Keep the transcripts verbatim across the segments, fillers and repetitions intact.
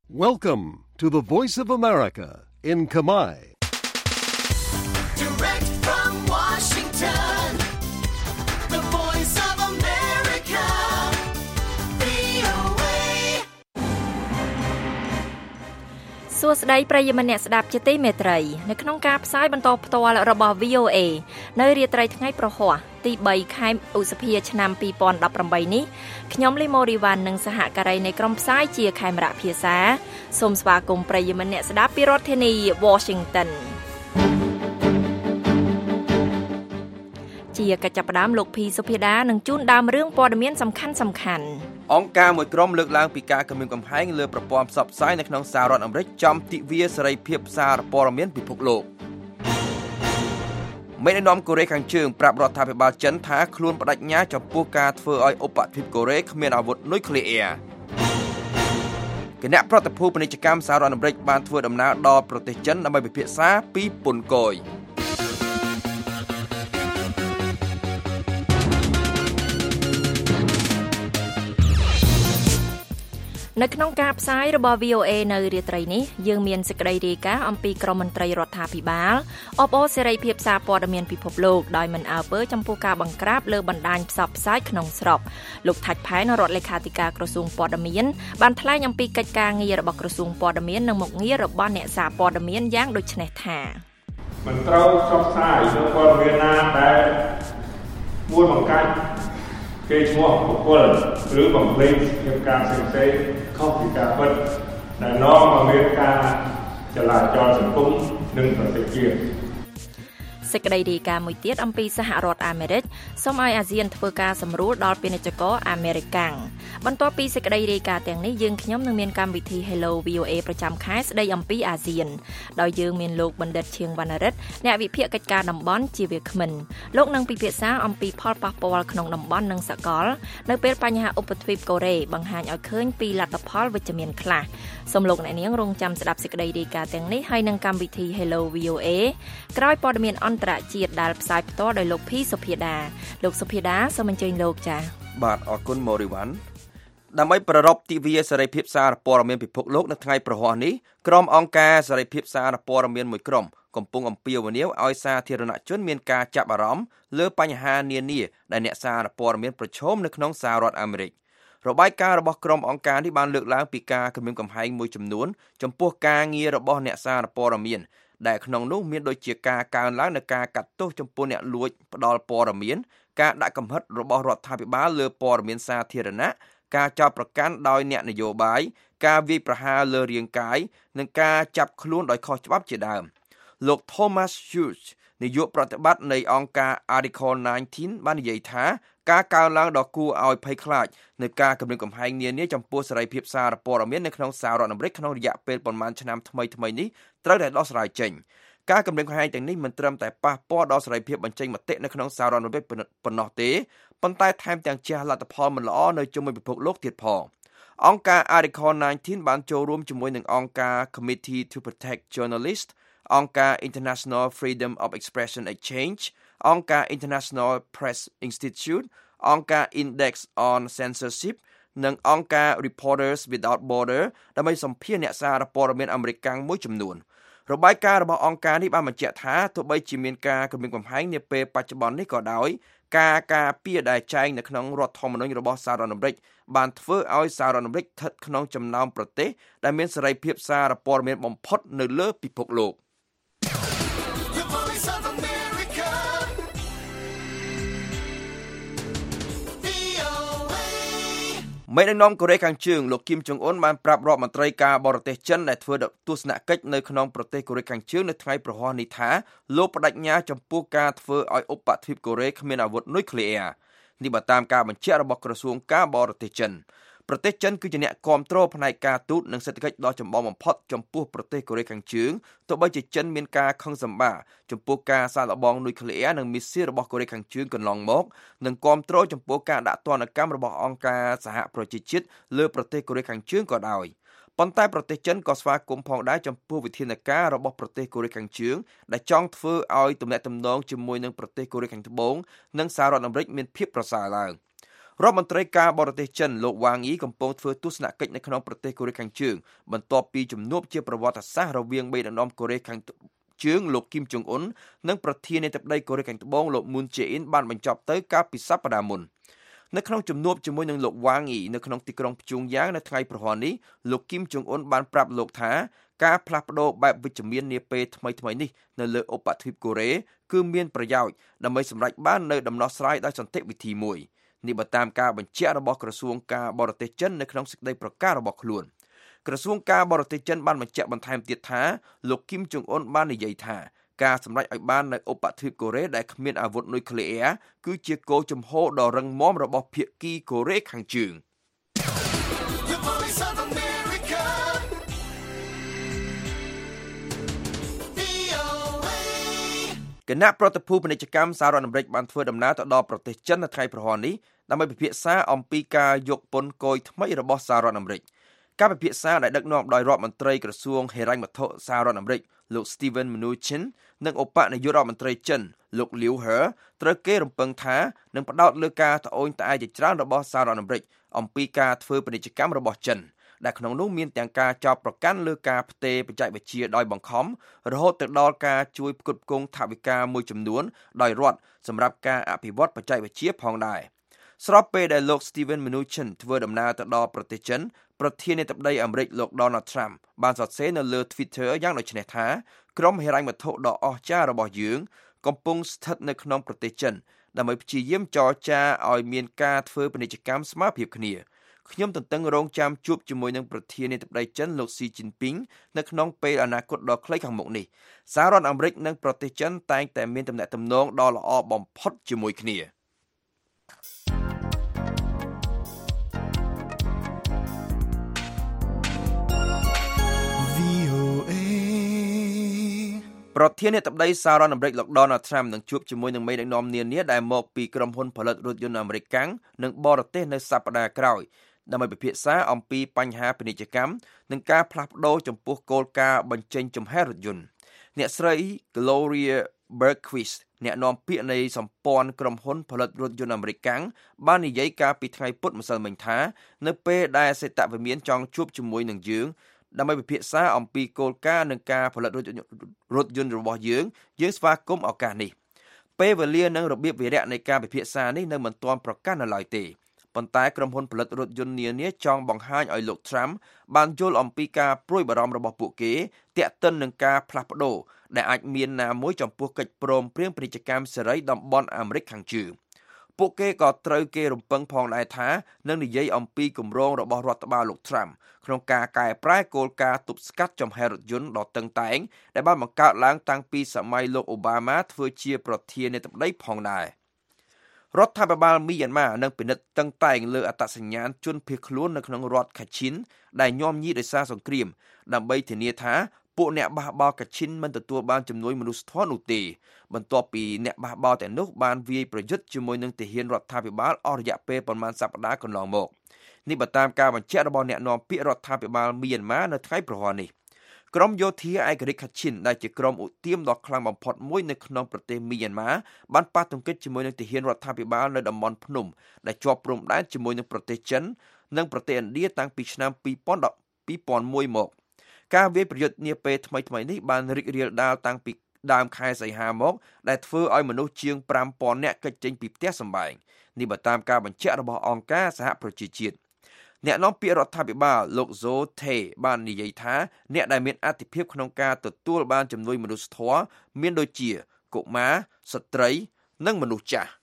Welcome to the Voice of America in Khmer. Direct from Washington, the Voice of America, វី អូ เอ សួស្តីប្រិយមិត្តអ្នកស្ដាប់ជាទីមេត្រីនៅក្នុងការផ្សាយបន្តផ្ទាល់របស់ វី អូ เอ នៅរាត្រីថ្ងៃប្រហ័សទី3ខែឧសភាឆ្នាំពីរពាន់ដប់ប្រាំបីនេះខ្ញុំលីម៉ូរីវ៉ាន់និងសហការីនៃក្រុមផ្សាយជាខេមរៈភាសាសូមស្វាគមន៍ប្រិយមិត្តអ្នកស្ដាប់ពីរដ្ឋធានី Washington ជាកិច្ចចាប់ផ្ដើមលោកភីសុភាដានឹងជូនដើមរឿងព័ត៌មានសំខាន់សំខាន់អង្គការមួយក្រុមលើកឡើងពីការគំរាមកំហែងលើប្រព័ន្ធផ្សព្វផ្សាយនៅក្នុងសហរដ្ឋអាមេរិកចំទិវាសេរីភាពសារព័ត៌មានពិភពលោកមេដឹកនាំកូរ៉េខាងជើងប្រាប់រដ្ឋាភិបាលចិនថាខ្លួនបដិញ្ញាចំពោះការធ្វើឲ្យឧបទ្វីបកូរ៉េគ្មានអាវុធនុយក្លេអ៊ែរគណៈប្រតិភូពាណិជ្ជកម្មសហរដ្ឋអាមេរិកបានធ្វើដំណើរដល់ប្រទេសចិនដើម្បីពិភាក្សាពីពន្ធគយនៅក្នុងការផ្សាយរបស់ វី អូ เอ នៅរាត្រីនេះយើងមានសេចក្តីរាយការណ៍អំពីក្រមមន្ត្រីរដ្ឋាភិបាលអបអរសេរីភាពសារព័ត៌មានពិភពលោកដោយមិនអើពើចំពោះការបង្ក្រាបលើបណ្ដាញផ្សព្វផ្សាយក្នុងស្រុកលោកថាច់ផែនរដ្ឋលេខាធិការក្រសួងព័ត៌មានបានថ្លែងអំពីកិច្ចការងាររបស់ក្រសួងព័ត៌មាននិងមុខងាររបស់អ្នកសារព័ត៌មានយ៉ាងដូចនេះថាមិនត្រូវផ្សព្វផ្សាយនៅព័ត៌មានណាដែលមួយបង្កាច់គេឈ្មោះបុគ្គលឬបំភ្លេចភាពការផ្សេងផ្សេងខុសពីការពិតដែលនាំមកមានការចលាចលសង្គមនិងប្រទេសជាតិសេចក្តីរាយការណ៍មួយទៀតអំពីសហរដ្ឋអាមេរិកសូមឲ្យអាស៊ានធ្វើការសម្រួលដល់ពាណិជ្ជករអាមេរិកាំងបន្ទាប់ពីសេចក្តីរាយការណ៍ទាំងនេះយើងខ្ញុំនឹងមានកម្មវិធី Hello វី អូ เอ ប្រចាំខែស្តីអំពីអាស៊ានដោយយើងមានលោកបណ្ឌិតឈៀងវណ្ណរិទ្ធអ្នកវិភាគកិច្ចការតំបន់ជាវាគ្មិនលោកនឹងពិភាក្សាអំពីផលប៉ះពាល់ក្នុងតំបន់និងសកលនៅពេលបញ្ហាឧបទ្វីបកូរ៉េបង្ហាញឲ្យឃើញពីលទ្ធផលវិជ្ជមានខ្លះសូមលោកអ្នកនាងរងចាំស្ដាប់សេចក្តីរាយការណ៍ទាំងនេះហើយនឹងកម្មវិធី Hello វី អូ เอ ក្រោយព័ត៌មានអន្តរជាតិដែលផ្សាយផ្ទាល់ដោយលោកភីសុភាដាលោកសុភាដាសូមអញ្ជើញលោកចា៎បាទអរគុណម៉ូរីវ៉ាន់ដើម្បីប្រារព្ធទិវាសេរីភាពសារព័ត៌មានពិភពលោកនៅថ្ងៃប្រហ័សនេះក្រុមអង្គការសេរីភាពសារព័ត៌មានមួយក្រុមកំពុងអំពាវនាវឲ្យសាធារណជនមានការចាប់អារម្មណ៍លើបញ្ហានានាដែលអ្នកសារព័ត៌មានប្រឈមនៅក្នុងសហរដ្ឋអាមេរិករបាយការណ៍របស់ក្រុមអង្គការនេះបានលើកឡើងពីការគំរាមកំហែងមួយចំនួនចំពោះការងាររបស់អ្នកសារព័ត៌មានដែលក្នុងនោះមានដូចជាការកើនឡើងនៃការកាត់ទោសចំពោះអ្នកលួចផ្ដាល់ព័ត៌មានការដាក់កំហិតរបស់រដ្ឋាភិបាលលើព័ត៌មានសាធារណៈការចោទប្រកាន់ដោយអ្នកនយោបាយការវាយប្រហារលើរាងកាយនិងការចាប់ខ្លួនដោយខុសច្បាប់ជាដើមលោក Thomas Hughes នាយកប្រតិបត្តិនៃអង្គការ Article ដប់ប្រាំបាននិយាយថាការកើនឡើងដ៏គួរឲ្យភ័យខ្លាចនៃការគំរាមកំហែងនានាចំពោះសេរីភាពសារព័ត៌មាននៅក្នុងសហរដ្ឋអាមេរិកក្នុងរយៈពេលប៉ុន្មានឆ្នាំថ្មីៗនេះត្រូវតែដោះស្រាយចេញការគំរាមកំហែងទាំងនេះមិនត្រឹមតែប៉ះពាល់ដល់សេរីភាពបញ្ចេញមតិនៅក្នុងសហរដ្ឋអាមេរិកប៉ុណ្ណោះទេប៉ុន្តែថែមទាំងជះលទ្ធផលមិនល្អនៅជុំវិញពិភពលោកទៀតផងអង្គការ Article ដប់ប្រាំបានចូលរួមជាមួយនឹងអង្គការ Committee to Protect Journalists អង្គការ International Freedom of Expression Exchange អង្គការ International Press Institute អង្គការ Index on Censorship និងអង្គការ Reporters Without Borders ដើម្បីសម្ភាសន៍អ្នកសារព័ត៌មានអាមេរិកកាំងមួយចំនួនរបាយការណ៍របស់អង្គការនេះបានបញ្ជាក់ថាទោះបីជាមានការគំរាមកំហែងនាពេលបច្ចុប្បន្ននេះក៏ដោយការការពារដែលចែងនៅក្នុងរដ្ឋធម្មនុញ្ញរបស់សហរដ្ឋអាមេរិកបានធ្វើឲ្យសហរដ្ឋអាមេរិកស្ថិតក្នុងចំណោមប្រទេសដែលមានសេរីភាពសារព័ត៌មានបំផុតនៅលើពិភពលោកមេដឹកនាំកូរ៉េខាងជើងលោកគីមចុងអ៊ុនបានប្រាប់រដ្ឋមន្ត្រីការបរទេសចិនដែលធ្វើទស្សនកិច្ចនៅក្នុងប្រទេសកូរ៉េខាងជើងនៅថ្ងៃប្រហ័សនេះថាលោកបដិញ្ញាចំពោះការធ្វើឲ្យឧបទ្វីបកូរ៉េគ្មានអាវុធនុយក្លេអ៊ែរនេះបើតាមការបញ្ជាក់របស់ក្រសួងការបរទេសចិនប្រទេសចិនគឺជាអ្នកគាំទ្រផ្នែកការទូតនិងសេដ្ឋកិច្ចដ៏ចម្បងបំផុតចំពោះប្រទេសកូរ៉េខាងជើងទោះបីជាចិនមានការខឹងសម្បារចំពោះការសាកល្បងនុយក្លេអ៊ែរនិងមីស៊ីលរបស់កូរ៉េខាងជើងកន្លងមកនិងគាំទ្រចំពោះការដាក់ទណ្ឌកម្មរបស់អង្គការសហប្រជាជាតិលើប្រទេសកូរ៉េខាងជើងក៏ដោយប៉ុន្តែប្រទេសចិនក៏ស្វាគមន៍ផងដែរចំពោះវិធានការរបស់ប្រទេសកូរ៉េខាងជើងដែលចង់ធ្វើឲ្យទំនាក់ទំនងជាមួយនឹងប្រទេសកូរ៉េខាងត្បូងនិងសហរដ្ឋអាមេរិកមានភាពប្រសើរឡើងរដ្ឋមន្ត្រីការបរទេសចិនលោកវ៉ាងអ៊ីកំពុងធ្វើទស្សនកិច្ចនៅក្នុងប្រទេសកូរ៉េខាងជើងបន្ទាប់ពីជំនួបជាប្រវត្តិសាស្ត្ររវាងមេដឹកនាំកូរ៉េខាងជើងលោកគីមចុងអ៊ុននិងប្រធានាធិបតីកូរ៉េខាងត្បូងលោកម៊ុនជេអ៊ីនបានបញ្ចប់ទៅកាលពីសប្តាហ៍មុននៅក្នុងជំនួបជាមួយនឹងលោកវ៉ាងអ៊ីនៅក្នុងទីក្រុងព្យុងយ៉ាងនៅថ្ងៃប្រហ័ននេះលោកគីមចុងអ៊ុនបានប្រាប់លោកថាការផ្លាស់ប្ដូរបែបវិជ្ជមាននាពេលថ្មីៗនេះនៅលើឧបទ្វីបកូរ៉េគឺមានប្រយោជន៍ដើម្បីសម្រេចបាននូវដំណោះស្រាយដោយសន្តិវិធីមួយនេះបើតាមការបញ្ជាក់របស់ក្រសួងការបរទេសចិននៅក្នុងសេចក្តីប្រកាសរបស់ខ្លួនក្រសួងការបរទេសចិនបានបញ្ជាក់បន្ថែមទៀតថាលោកគីមចុងអ៊ុនបាននិយាយថាការសម្រេចឲ្យបាននៅឧបទ្វីបកូរ៉េដែលគ្មានអាវុធនុយក្លេអ៊ែរគឺជាគោលជំហរដ៏រឹងមាំរបស់ភាគីកូរ៉េខាងជើងគណៈប្រតិភូពាណិជ្ជកម្មសហរដ្ឋអាមេរិកបានធ្វើដំណើរទៅដល់ប្រទេសចិននៅថ្ងៃប្រហ័ននេះដើម្បីពិភាក្សាអំពីការយកពន្ធគយថ្មីរបស់សហរដ្ឋអាមេរិកការពិភាក្សាដែលដឹកនាំដោយរដ្ឋមន្ត្រីក្រសួងហិរញ្ញវត្ថុសហរដ្ឋអាមេរិកលោក Steven Mnuchin និងឧបនាយករដ្ឋមន្ត្រីចិនលោក Liu He ត្រូវគេរំពឹងថានឹងផ្ដោតលើការត្អូញត្អែរជាច្រើនរបស់សហរដ្ឋអាមេរិកអំពីការធ្វើពាណិជ្ជកម្មរបស់ចិនដែលក្នុងនោះមានទាំងការចោទប្រកាន់លើការផ្ទេរបច្ចេកវិទ្យាដោយបង្ខំរហូតទៅដល់ការជួយផ្គត់ផ្គង់ថវិកាមួយចំនួនដោយរដ្ឋសម្រាប់ការអភិវឌ្ឍបច្ចេកវិទ្យាផងដែរស្របពេលដែលលោក Steven Mnuchin ធ្វើដំណើរទៅដល់ប្រទេសចិនប្រធានាធិបតីអាមេរិកលោក Donald Trump បានសរសេរនៅលើ Twitter យ៉ាងដូចនេះថាក្រុមហិរញ្ញវត្ថុដ៏អស្ចារ្យរបស់យើងកំពុងស្ថិតនៅក្នុងប្រទេសចិនដើម្បីព្យាយាមចរចាឲ្យមានការធ្វើពាណិជ្ជកម្មស្មើភាពគ្នាខ្ញុំទន្ទឹងរង់ចាំជួបជាមួយនឹងប្រធានាធិបតីចិនលោកស៊ីជីនពីងនៅក្នុងពេលអនាគតដ៏ខ្លីខាងមុខនេះសហរដ្ឋអាមេរិកនិងប្រទេសចិនតែងតែមានទំនាក់ទំនងដ៏ល្អបំផុតជាមួយគ្នាប្រធានាធិបតីសហរដ្ឋអាមេរិកលោក Donald Trump នឹងជួបជាមួយនឹងមេដឹកនាំនានាដែលមកពីក្រុមហ៊ុនផលិតរថយន្តអាមេរិកកាំងនិងបរទេសនៅសប្តាហ៍ក្រោយដើម្បីពិភាក្សាអំពីបញ្ហាពាណិជ្ជកម្មនិងការផ្លាស់ប្ដូរចំពោះគោលការណ៍បញ្ចេញចំហាយរថយន្តអ្នកស្រី Gloria Bergquist អ្នកនាំពាក្យនៃសម្ព័ន្ធក្រុមហ៊ុនផលិតរថយន្តអាមេរិកកាំងបាននិយាយកាលពីថ្ងៃពុធម្សិលមិញថានៅពេលដែលសេតវិមានចង់ជួបជាមួយនឹងយើងដើម្បីពិភាក្សាអំពីគោលការណ៍និងការផលិតរថយន្តរថយន្តរបស់យើងយើងស្វាគមន៍ឱកាសនេះពេលវេលានិងរបៀបវារៈនៃការពិភាក្សានេះនៅមិនទាន់ប្រកាសនៅឡើយទេប៉ុន្តែក្រុមហ៊ុនផលិតរថយន្តនានាចង់បង្ហាញឲ្យលោក Trump បានយល់អំពីការព្រួយបារម្ភរបស់ពួកគេទាក់ទិននឹងការផ្លាស់ប្ដូរដែលអាចមានណាមួយចំពោះកិច្ចព្រមព្រៀងពាណិជ្ជកម្មសេរីតំបន់អាមេរិកខាងជើងពួកគេក៏ត្រូវគេរំពឹងផងដែរថានឹងនិយាយអំពីគម្រោងរបស់រដ្ឋបាលលោក Trump ក្នុងការកែប្រែគោលការណ៍ទប់ស្កាត់ចំហាយរថយន្តដ៏តឹងតែងដែលបានបង្កើតឡើងតាំងពីសម័យលោកអូបាម៉ាធ្វើជាប្រធានាធិបតីផងដែររដ្ឋាភិបាលមីយ៉ាន់ម៉ានឹងពិនិត្យតឹងតែងលើអត្តសញ្ញាណជនភៀសខ្លួននៅក្នុងរដ្ឋខាឈិនដែលញោមញីដោយសារសង្គ្រាមដើម្បីធានាថាពួកអ្នកបះបោរកាឈិនមិនទទួលបានជំនួយមនុស្សធម៌នោះទេបន្ទាប់ពីអ្នកបះបោរទាំងនោះបានវាយប្រយុទ្ធជាមួយនឹងទាហានរដ្ឋាភិបាលអស់រយៈពេលប្រមាណសប្តាហ៍កន្លងមកនេះបើតាមការបញ្ជាក់របស់អ្នកនាំពាក្យរដ្ឋាភិបាលមីយ៉ាន់ម៉ានៅថ្ងៃប្រហ័ននេះក្រុមយោធាឯករាជ្យខាឈិនដែលជាក្រុមឧទាមដ៏ខ្លាំងបំផុតមួយនៅក្នុងប្រទេសមីយ៉ាន់ម៉ាបានប៉ះទង្គិចជាមួយនឹងទាហានរដ្ឋាភិបាលនៅតំបន់ភ្នំដែលជាប់ព្រំដែនជាមួយនឹងប្រទេសចិននិងប្រទេសឥណ្ឌាតាំងពីឆ្នាំពីរពាន់មួយមកការវាយប្រយុទ្ធនាពេលថ្មីៗនេះបានរីករាលដាលតាំងពីដើមខែសីហាមកដែលធ្វើឲ្យមនុស្សជាងប្រាំពាន់នាក់គេចចេញពីផ្ទះសម្បែងនេះបើតាមការបញ្ជាក់របស់អង្គការសហប្រជាជាតិអ្នកនាំពាក្យរដ្ឋាភិបាលលោក Zo Tae បាននិយាយថាអ្នកដែលមានអធិភាពក្នុងការទទួលបានជំនួយមនុស្សធម៌មានដូចជាកុមារស្ត្រីនិងមនុស្សចាស់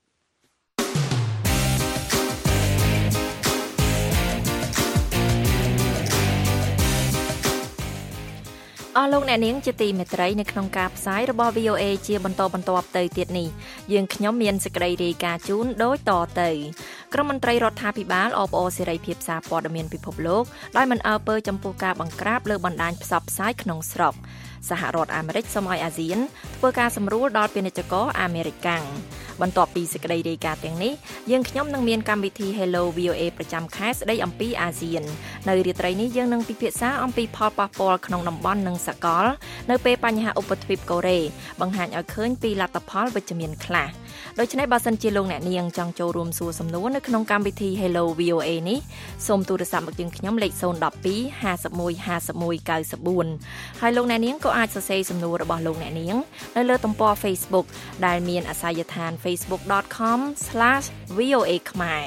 អស់លោកអ្នកនាងជាទីមេត្រីនៅក្នុងការផ្សាយរបស់ វី អូ អេ ជាបន្តបន្ទាប់ទៅទៀតនេះយើងខ្ញុំមានសេចក្តីរាយការណ៍ជូនដូចតទៅក្រុមមន្ត្រីរដ្ឋាភិបាលអបអរសេរីភាពសារព័ត៌មានពិភពលោកដោយមិនអើពើចំពោះការបង្ក្រាបលើបណ្ដាញផ្សព្វផ្សាយក្នុងស្រុកសហរដ្ឋអាមេរិកសូមឲ្យអាស៊ានធ្វើការសម្រួលដល់ពាណិជ្ជករអាមេរិកកាំងបន្ទាប់ពីសេចក្តីរាយការណ៍ទាំងនេះយើងខ្ញុំនឹងមានកម្មវិធី Hello វី អូ អេ ប្រចាំខែស្ដីអំពីអាស៊ាននៅរាត្រីនេះយើងនឹងពិភាក្សាអំពីផលប៉ះពាល់ក្នុងតំបន់និងសកលនៅពេលបញ្ហាឧបទ្វីបកូរ៉េបង្ហាញឲ្យឃើញពីលទ្ធផលវិជ្ជមានខ្លះដូច្នេះបើសិនជាលោកអ្នកនាងចង់ចូលរួមសួរសំណួរនៅក្នុងកម្មវិធី Hello វី អូ เอ នេះសូមទូរស័ព្ទមកយើងខ្ញុំលេខศูนย์ หนึ่ง สอง ห้า หนึ่ง ห้า หนึ่ง เก้า สี่ហើយលោកអ្នកនាងក៏អាចសរសេរសំណួររបស់លោកអ្នកនាងនៅលើទំព័រ Facebook ដែលមានអាសយដ្ឋាន facebook facebook dot com slash v o a khmer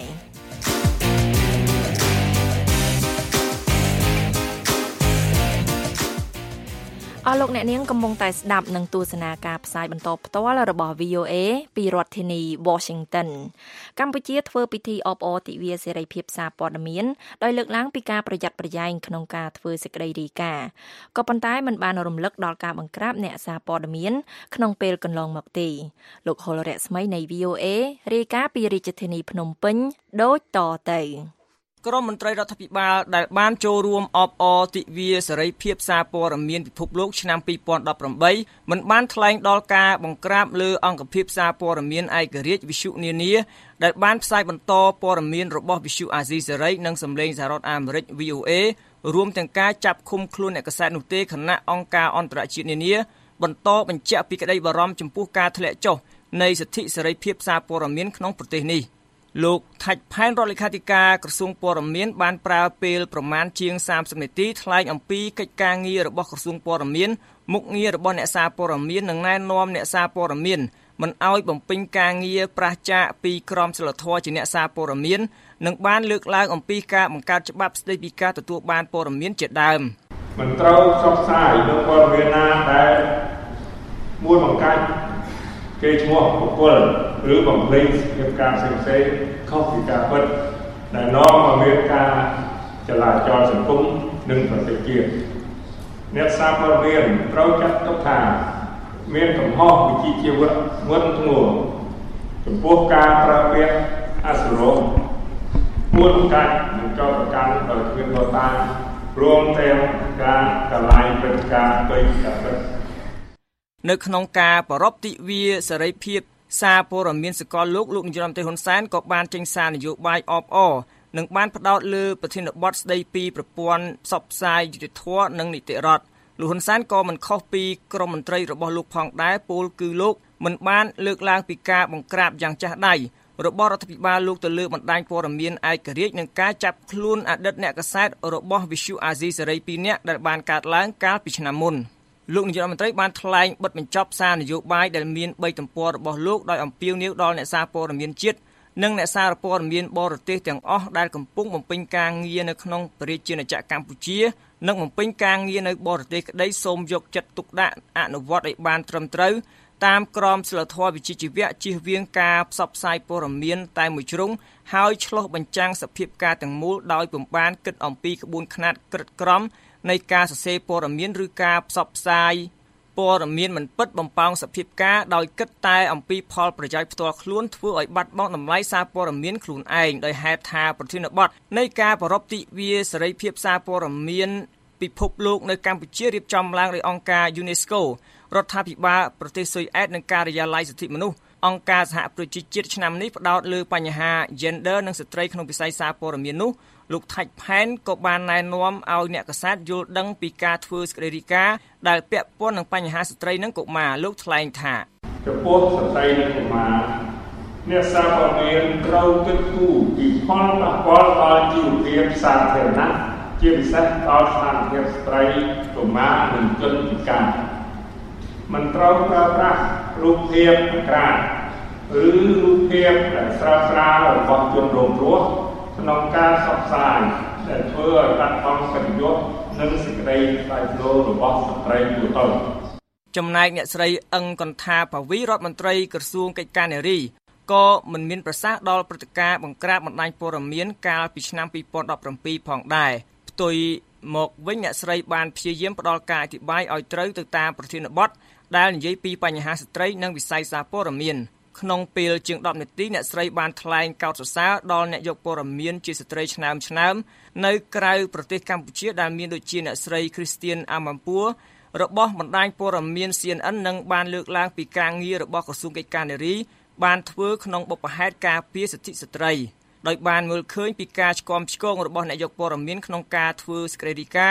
អស់លោកអ្នកនាងកំពុងតែស្ដាប់និងទស្សនាការផ្សាយបន្តផ្ទាល់របស់ វី អូ เอ ពីរដ្ឋធានី Washington កម្ពុជាធ្វើពិធីអបអរទិវាសេរីភាពសារព័ត៌មានដោយលើកឡើងពីការប្រយ័ត្នប្រយែងក្នុងការធ្វើសេចក្តីរាយការណ៍ក៏ប៉ុន្តែมันបានរំលឹកដល់ការបង្ក្រាបអ្នកសារព័ត៌មានក្នុងពេលកន្លងមកទេលោកហុលរស្មីនៃ វី អូ เอ រាយការណ៍ពីរាជធានីភ្នំពេញដូចតទៅក្រុមមន្ត្រីរដ្ឋាភិបាលដែលបានចូលរួមអបអរទិវាសេរីភាពសារព័ត៌មានពិភពលោកឆ្នាំពីរពាន់ដប់ប្រាំបីមិនបានថ្លែងដល់ការបង្ក្រាបលើអង្គភាពសារព័ត៌មានឯករាជ្យវិទ្យុនានាដែលបានផ្សាយបន្តព័ត៌មានរបស់វិទ្យុអាស៊ីសេរីនិងសម្លេងសហរដ្ឋអាមេរិក វី អូ เอ រួមទាំងការចាប់ឃុំខ្លួនអ្នកកាសែតនោះទេខណៈអង្គការអន្តរជាតិនានាបន្តបញ្ជាក់ពីក្តីបារម្ភចំពោះការធ្លាក់ចុះនៃសិទ្ធិសេរីភាពសារព័ត៌មានក្នុងប្រទេសនេះលោកថាច់ផែនរដ្ឋលេខាធិការក្រសួងព័ត៌មានបានប្រើពេលប្រមាណជាងសាមសិបនាទីថ្លែងអំពីកិច្ចការងាររបស់ក្រសួងព័ត៌មានមុខងាររបស់អ្នកសារព័ត៌មាននិងណែនាំអ្នកសារព័ត៌មានមិនឲ្យបំពេញការងារប្រឆាចពីក្រមសីលធម៌ជាអ្នកសារព័ត៌មាននិងបានលើកឡើងអំពីការបង្កើតច្បាប់ស្តីពីការទទួលបានព័ត៌មានជាដើមមិនត្រូវផ្សព្វផ្សាយនូវព័ត៌មានណាដែលមួយបង្កាច់គេឈ្មោះបុគ្គលឬបំភ្លេចភាពការផ្សេងៗខុសពីការពិតដែលនាំមកមានការចលាចលសង្គមនិងប្រទេសជាតិអ្នកសារព័ត៌មានត្រូវចាត់ទុកថាមានកំហុសវិជ្ជាជីវៈធ្ងន់ធ្ងរចំពោះការប្រើប្រាស់អសុរោះមួយបង្កាច់និងចោទប្រកាន់ដោយគ្មានភស្តុតាងរួមទាំងការកលែងព្រឹត្តិការណ៍ដោយការពិតនៅក្នុងការប្រារព្ធទិវាសេរីភាពសារព័ត៌មានសកលលោកលោកនាយរដ្ឋមន្ត្រីហ៊ុនសែនក៏បានចេញសារនយោបាយអបអរនិងបានផ្ដោតលើប្រធានបទស្ដីពីប្រព័ន្ធផ្សព្វផ្សាយយុត្តិធម៌និងនីតិរដ្ឋលោកហ៊ុនសែនក៏មិនខុសពីក្រុមមន្ត្រីរបស់លោកផងដែរពោលគឺលោកមិនបានលើកឡើងពីការបង្ក្រាបយ៉ាងចាស់ដៃរបស់រដ្ឋាភិបាលលោកទៅលើបណ្ដាញព័ត៌មានឯករាជ្យនិងការចាប់ខ្លួនអតីតអ្នកកាសែតរបស់វិទ្យុអាស៊ីសេរីពីរនាក់ដែលបានកើតឡើងកាលពីឆ្នាំមុនលោកនាយករដ្ឋមន្ត្រីបានថ្លែងបិទបញ្ចប់សារនយោបាយដែលមានបីទំព័ររបស់លោកដោយអំពាវនាវដល់អ្នកសារព័ត៌មានជាតិនិងអ្នកសារព័ត៌មានបរទេសទាំងអស់ដែលកំពុងបំពេញការងារនៅក្នុងប្រជាជាតិកម្ពុជានិងបំពេញការងារនៅបរទេសក្តីសូមយកចិត្តទុកដាក់អនុវត្តឲ្យបានត្រឹមត្រូវតាមក្រមសីលធម៌វិជ្ជាជីវៈជៀសវាងការផ្សព្វផ្សាយព័ត៌មានតែមួយជ្រុងហើយឆ្លុះបញ្ចាំងសភាពការទាំងមូលដោយពុំបានគិតអំពីក្បួនខ្នាតក្រិតក្រមនៃការសរសេរព័ត៌មានឬការផ្សព្វផ្សាយព័ត៌មានមិនពិតបំផោងសភាពការដោយគិតតែអំពីផលប្រយោជន៍ផ្ទាល់ខ្លួនធ្វើឲ្យបាត់បង់តម្លៃសារព័ត៌មានខ្លួនឯងដោយហេតុថាប្រធានបទនៃការប្រារព្ធទិវាសេរីភាពសារព័ត៌មានពិភពលោកនៅកម្ពុជារៀបចំឡើងដោយអង្គការ UNESCO រដ្ឋាភិបាលប្រទេសស៊ុយអែតនិងការិយាល័យសិទ្ធិមនុស្សអង្គការសហប្រជាជាតិឆ្នាំនេះផ្ដោតលើបញ្ហា Gender និងស្ត្រីក្នុងវិស័យសារព័ត៌មាននោះលោកថាច់ផែនក៏បានណែនាំឲ្យអ្នកកាសែតយល់ដឹងពីការធ្វើសេចក្តីរាយការណ៍ដែលពាក់ព័ន្ធនឹងបញ្ហាស្ត្រីនិងកុមារលោកថ្លែងថាចំពោះស្ត្រីនិងកុមារអ្នកសារព័ត៌មានត្រូវគិតគូរពីផលប៉ះពាល់ដល់ជីវភាពសាធារណៈជាពិសេសដល់ស្ថានភាពស្ត្រីកុមារនិងជនពិការមិនត្រូវប្រើប្រាស់រូបភាពអាក្រាតឬរូបភាពដែលស្រាលស្រាលរបស់ជនរងគ្រោះក្នុងការផ្សព្វផ្សាយដែលធ្វើឲ្យបាត់បង់កិត្តិយសនិងសេចក្តីថ្លៃថ្នូររបស់ស្ត្រីទូទៅចំណែកអ្នកស្រីអឹងកន្ថាភាវីរដ្ឋមន្ត្រីក្រសួងកិច្ចការនារីក៏មិនមានប្រសាសន៍ដល់ព្រឹត្តិការណ៍បង្ក្រាបបណ្ដាញព័ត៌មានកាលពីឆ្នាំពីរពាន់ដប់ប្រាំពីរផងដែរផ្ទុយមកវិញអ្នកស្រីបានព្យាយាមផ្ដល់ការអធិប្បាយឲ្យត្រូវទៅតាមប្រធានបទដែលនិយាយពីបញ្ហាស្ត្រីនិងវិស័យសារព័ត៌មានក្នុងពេលជាងដប់នាទីអ្នកស្រីបានថ្លែងកោតសរសើរដល់អ្នកយកព័ត៌មានជាស្ត្រីឆ្នើមឆ្នើមនៅក្រៅប្រទេសកម្ពុជាដែលមានដូចជាអ្នកស្រី Christian Amanpour របស់បណ្ដាញព័ត៌មាន ซี เอ็น เอ็น និងបានលើកឡើងពីការងាររបស់ក្រសួងកិច្ចការនារីបានធ្វើក្នុងបុព្វហេតុការពារសិទ្ធិស្ត្រីដោយបានមើលឃើញពីការឆ្គាំឆ្គងរបស់អ្នកយកព័ត៌មានក្នុងការធ្វើសេចក្តីរាយការណ៍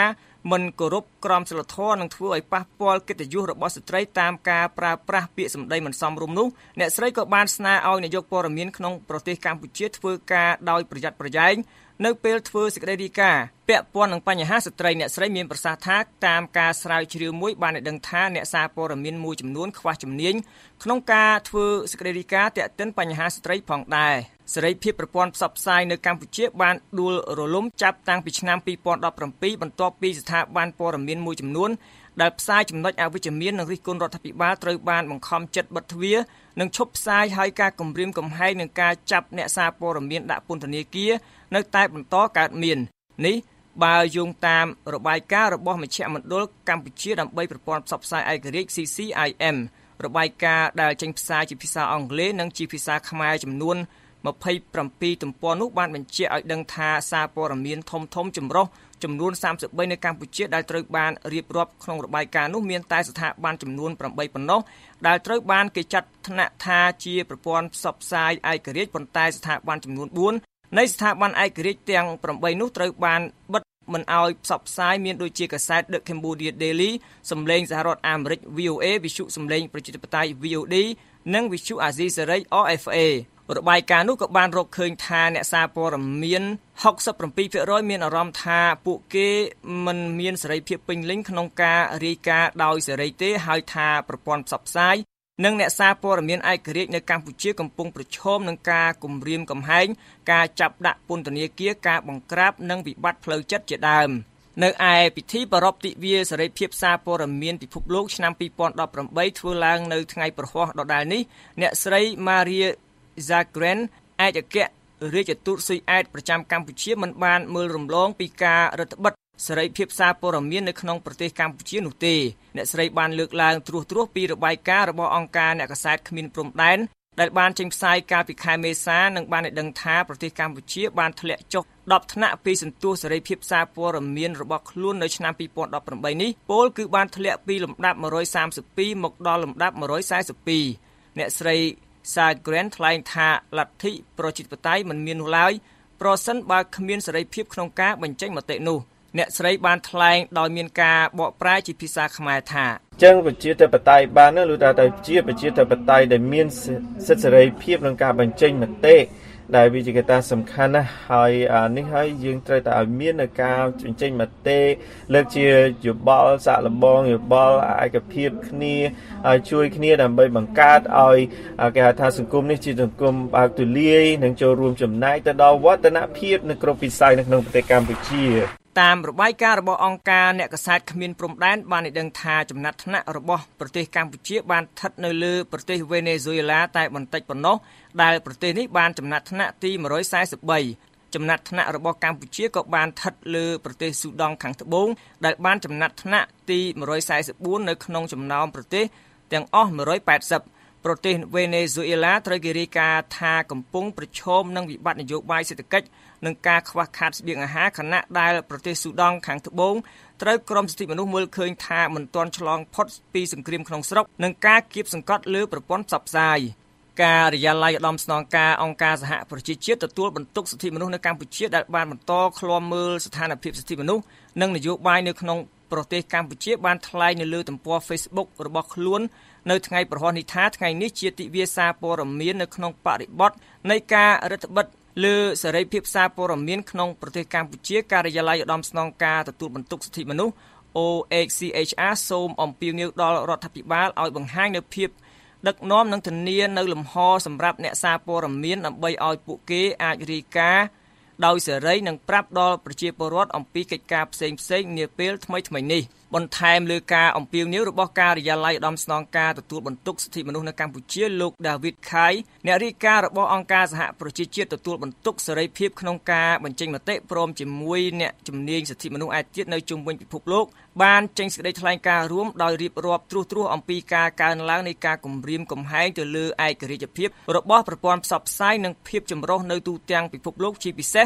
មិនគោរពក្រមសីលធម៌និងធ្វើឲ្យប៉ះពាល់កិត្តិយសរបស់ស្ត្រីតាមការប្រើប្រាស់ពាក្យសម្ដីមិនសមរម្យនោះអ្នកស្រីក៏បានស្នើឲ្យនាយកព័ត៌មានក្នុងប្រទេសកម្ពុជាធ្វើការដោយប្រយ័ត្នប្រយែងនៅពេលធ្វើសេចក្តីរាយការណ៍ពាក់ព័ន្ធនឹងបញ្ហាស្ត្រីអ្នកស្រីមានប្រសាសន៍ថាតាមការស្រាវជ្រាវមួយបានឲ្យដឹងថាអ្នកសារព័ត៌មានមួយចំនួនខ្វះជំនាញក្នុងការធ្វើសេចក្តីរាយការណ៍ទាក់ទិនបញ្ហាស្ត្រីផងដែរសេរីភាពប្រព័ន្ធផ្សព្វផ្សាយនៅកម្ពុជាបានដួលរលំចាប់តាំងពីឆ្នាំពីរពាន់ដប់ប្រាំពីរបន្ទាប់ពីស្ថាប័នព័ត៌មានមួយចំនួនដែលផ្សាយចំណុចអវិជ្ជមាននិងរិះគន់រដ្ឋាភិបាលត្រូវបានបង្ខំចិត្តបិទទ្វារនិងឈប់ផ្សាយឲ្យការគំរាមកំហែងនឹងការចាប់អ្នកសារព័ត៌មានដាក់ពន្ធនាគារនៅតែបន្តកើតមាននេះបើយោងតាមរបាយការណ៍របស់មជ្ឈមណ្ឌលកម្ពុជាដើម្បីប្រព័ន្ធផ្សព្វផ្សាយឯករាជ្យ C C I M របាយការណ៍ដែលចេញផ្សាយជាភាសាអង់គ្លេសនិងជាភាសាខ្មែរចំនួនម្ភៃប្រាំពីរទំព័រនោះបានបញ្ជាក់ឲ្យដឹងថាសារព័ត៌មានធំធំចម្រុះចំនួនសាមសិបបីនៅកម្ពុជាដែលត្រូវបានរៀបរាប់ក្នុងរបាយការណ៍នោះមានតែស្ថាប័នចំនួនប្រាំបីប៉ុណ្ណោះដែលត្រូវបានគេចាត់ថ្នាក់ថាជាប្រព័ន្ធផ្សព្វផ្សាយឯករាជ្យប៉ុន្តែស្ថាប័នចំនួនបួននៃស្ថាប័នឯករាជ្យទាំងប្រាំបីនោះត្រូវបានបិទមិនឲ្យផ្សព្វផ្សាយមានដូចជាកាសែត The Cambodia Daily សម្លេងសហរដ្ឋអាមេរិក V O A វិទ្យុសម្លេងប្រជាធិបតេយ្យ V O D និងវិទ្យុអាស៊ីសេរី R F A របាយការណ៍នោះក៏បានរកឃើញថាអ្នកសារព័ត៌មានហុកសិបប្រាំពីរភាគរយមានអារម្មណ៍ថាពួកគេមិនមានសេរីភាពពេញលេញក្នុងការរាយការណ៍ដោយសេរីទេហើយថាប្រព័ន្ធផ្សព្វផ្សាយនិងអ្នកសារព័ត៌មានឯករាជ្យនៅកម្ពុជាកំពុងប្រឈមនឹងការគំរាមកំហែងការចាប់ដាក់ពន្ធនាគារការបង្ក្រាបនិងវិបត្តិផ្លូវចិត្តជាដើមនៅឯពិធីប្រារព្ធទិវាសេរីភាពសារព័ត៌មានពិភពលោកឆ្នាំពីរពាន់ដប់ប្រាំបីធ្វើឡើងនៅថ្ងៃប្រហ័សដដែលនេះអ្នកស្រី Maria Zagren ឯកអគ្គរដ្ឋទូតស៊ុយអែតប្រចាំកម្ពុជាមិនបានមើលរំលងពីការរដ្ឋបិទសេរីភាពសារព័ត៌មាននៅក្នុងប្រទេសកម្ពុជានោះទេអ្នកស្រីបានលើកឡើងត្រួសត្រាសពីរបាយការណ៍របស់អង្គការអ្នកកាសែតគ្មានព្រំដែនដែលបានចេញផ្សាយកាលពីខែមេសានិងបានឲ្យដឹងថាប្រទេសកម្ពុជាបានធ្លាក់ចុះដប់ថ្នាក់ពីសន្ទុះសេរីភាពសារព័ត៌មានរបស់ខ្លួននៅឆ្នាំពីរពាន់ដប់ប្រាំបីនេះពលគឺបានធ្លាក់ពីលំដាប់មួយរយសាមសិបពីរមកដល់លំដាប់មួយរយសែសិបពីរអ្នកស្រីសាក្រានថ្លែងថាលទ្ធិប្រជាធិបតេយ្យមិនមាននោះឡើយប្រសិនបើគ្មានសេរីភាពក្នុងការបញ្ចេញមតិនោះអ្នកស្រីបានថ្លែងដោយមានការបកប្រែជាភាសាខ្មែរថាចឹងប្រជាធិបតេយ្យបាននោះលុះតែជាប្រជាធិបតេយ្យដែលមានសិទ្ធិសេរីភាពក្នុងការបញ្ចេញមតិដែលវាជាកត្តាសំខាន់ណាស់ហើយនេះហើយយើងត្រូវតែឲ្យមាននៅការបញ្ចេញមតិលើកជាយោបល់សាកល្បងយោបល់ឯកភាពគ្នាហើយជួយគ្នាដើម្បីបង្កើតឲ្យគេហៅថាសង្គមនេះជាសង្គមបើកទូលាយនិងចូលរួមចំណែកទៅដល់វឌ្ឍនភាពនៅគ្រប់វិស័យនៅក្នុងប្រទេសកម្ពុជាតាមរបាយការណ៍របស់អង្គការអ្នកកាសែតគ្មានព្រំដែនបានឲ្យដឹងថាចំណាត់ថ្នាក់របស់ប្រទេសកម្ពុជាបានស្ថិតនៅលើប្រទេសវេណេស៊ុយអេឡាតែបន្តិចប៉ុណ្ណោះដែលប្រទេសនេះបានចំណាត់ថ្នាក់ទីមួយរយសែសិបបីចំណាត់ថ្នាក់របស់កម្ពុជាក៏បានស្ថិតលើប្រទេសស៊ូដង់ខាងត្បូងដែលបានចំណាត់ថ្នាក់ទីមួយរយសែសិបបួននៅក្នុងចំណោមប្រទេសទាំងអស់មួយរយប៉ែតសិបប្រទេសវេណេស៊ុយអេឡាត្រូវគេរាយការណ៍ថាកំពុងប្រឈមនឹងវិបត្តិនយោបាយសេដ្ឋកិច្ចនិងការខ្វះខាតស្បៀងអាហារខណៈដែលប្រទេសស៊ូដង់ខាងត្បូងត្រូវក្រមសិទ្ធិមនុស្សមើលឃើញថាមិនទាន់ឆ្លងផុតពីសង្គ្រាមក្នុងស្រុកនិងការគៀបសង្កត់លើប្រព័ន្ធផ្សព្វផ្សាយការិយាល័យឧត្តមស្នងការអង្គការសហប្រជាជាតិទទួលបន្ទុកសិទ្ធិមនុស្សនៅកម្ពុជាដែលបានបន្តឃ្លាំមើលស្ថានភាពសិទ្ធិមនុស្សនិងនយោបាយនៅក្នុងប្រទេសកម្ពុជាបានថ្លែងនៅលើទំព័រ Facebook របស់ខ្លួននៅថ្ងៃប្រហ័សនេះថាថ្ងៃនេះជាទិវាសារព័ត៌មាននៅក្នុងបរិបទនៃការរដ្ឋបិទលើសេរីភាពសារព័ត៌មានក្នុងប្រទេសកម្ពុជាការិយាល័យឧត្តមស្នងការទទួលបន្ទុកសិទ្ធិមនុស្ស O H C H R សូមអំពាវនាវដល់រដ្ឋាភិបាលឲ្យបង្ហាញនូវភាពដឹកនាំនិងធានានៅលំហសម្រាប់អ្នកសារព័ត៌មានដើម្បីឲ្យពួកគេអាចរាយការណ៍ដោយសេរីនិងប្រាប់ដល់ប្រជាពលរដ្ឋអំពីកិច្ចការផ្សេងៗនាពេលថ្មីៗនេះបន្ថែមលើការអំពាវនាវរបស់ការិយាល័យឧត្តមស្នងការទទួលបន្ទុកសិទ្ធិមនុស្សនៅកម្ពុជាលោក David Khai អ្នករាយការណ៍របស់អង្គការសហប្រជាជាតិទទួលបន្ទុកសេរីភាពក្នុងការបញ្ចេញមតិព្រមជាមួយអ្នកជំនាញសិទ្ធិមនុស្សឯទៀតនៅជុំវិញពិភពលោកបានចេញសេចក្តីថ្លែងការណ៍រួមដោយរៀបរាប់ត្រួសត្រាសអំពីការកើនឡើងនៃការគំរាមកំហែងទៅលើឯករាជ្យភាពរបស់ប្រព័ន្ធផ្សព្វផ្សាយនិងភាពចម្រុះនៅទូទាំងពិភពលោកជាពិសេស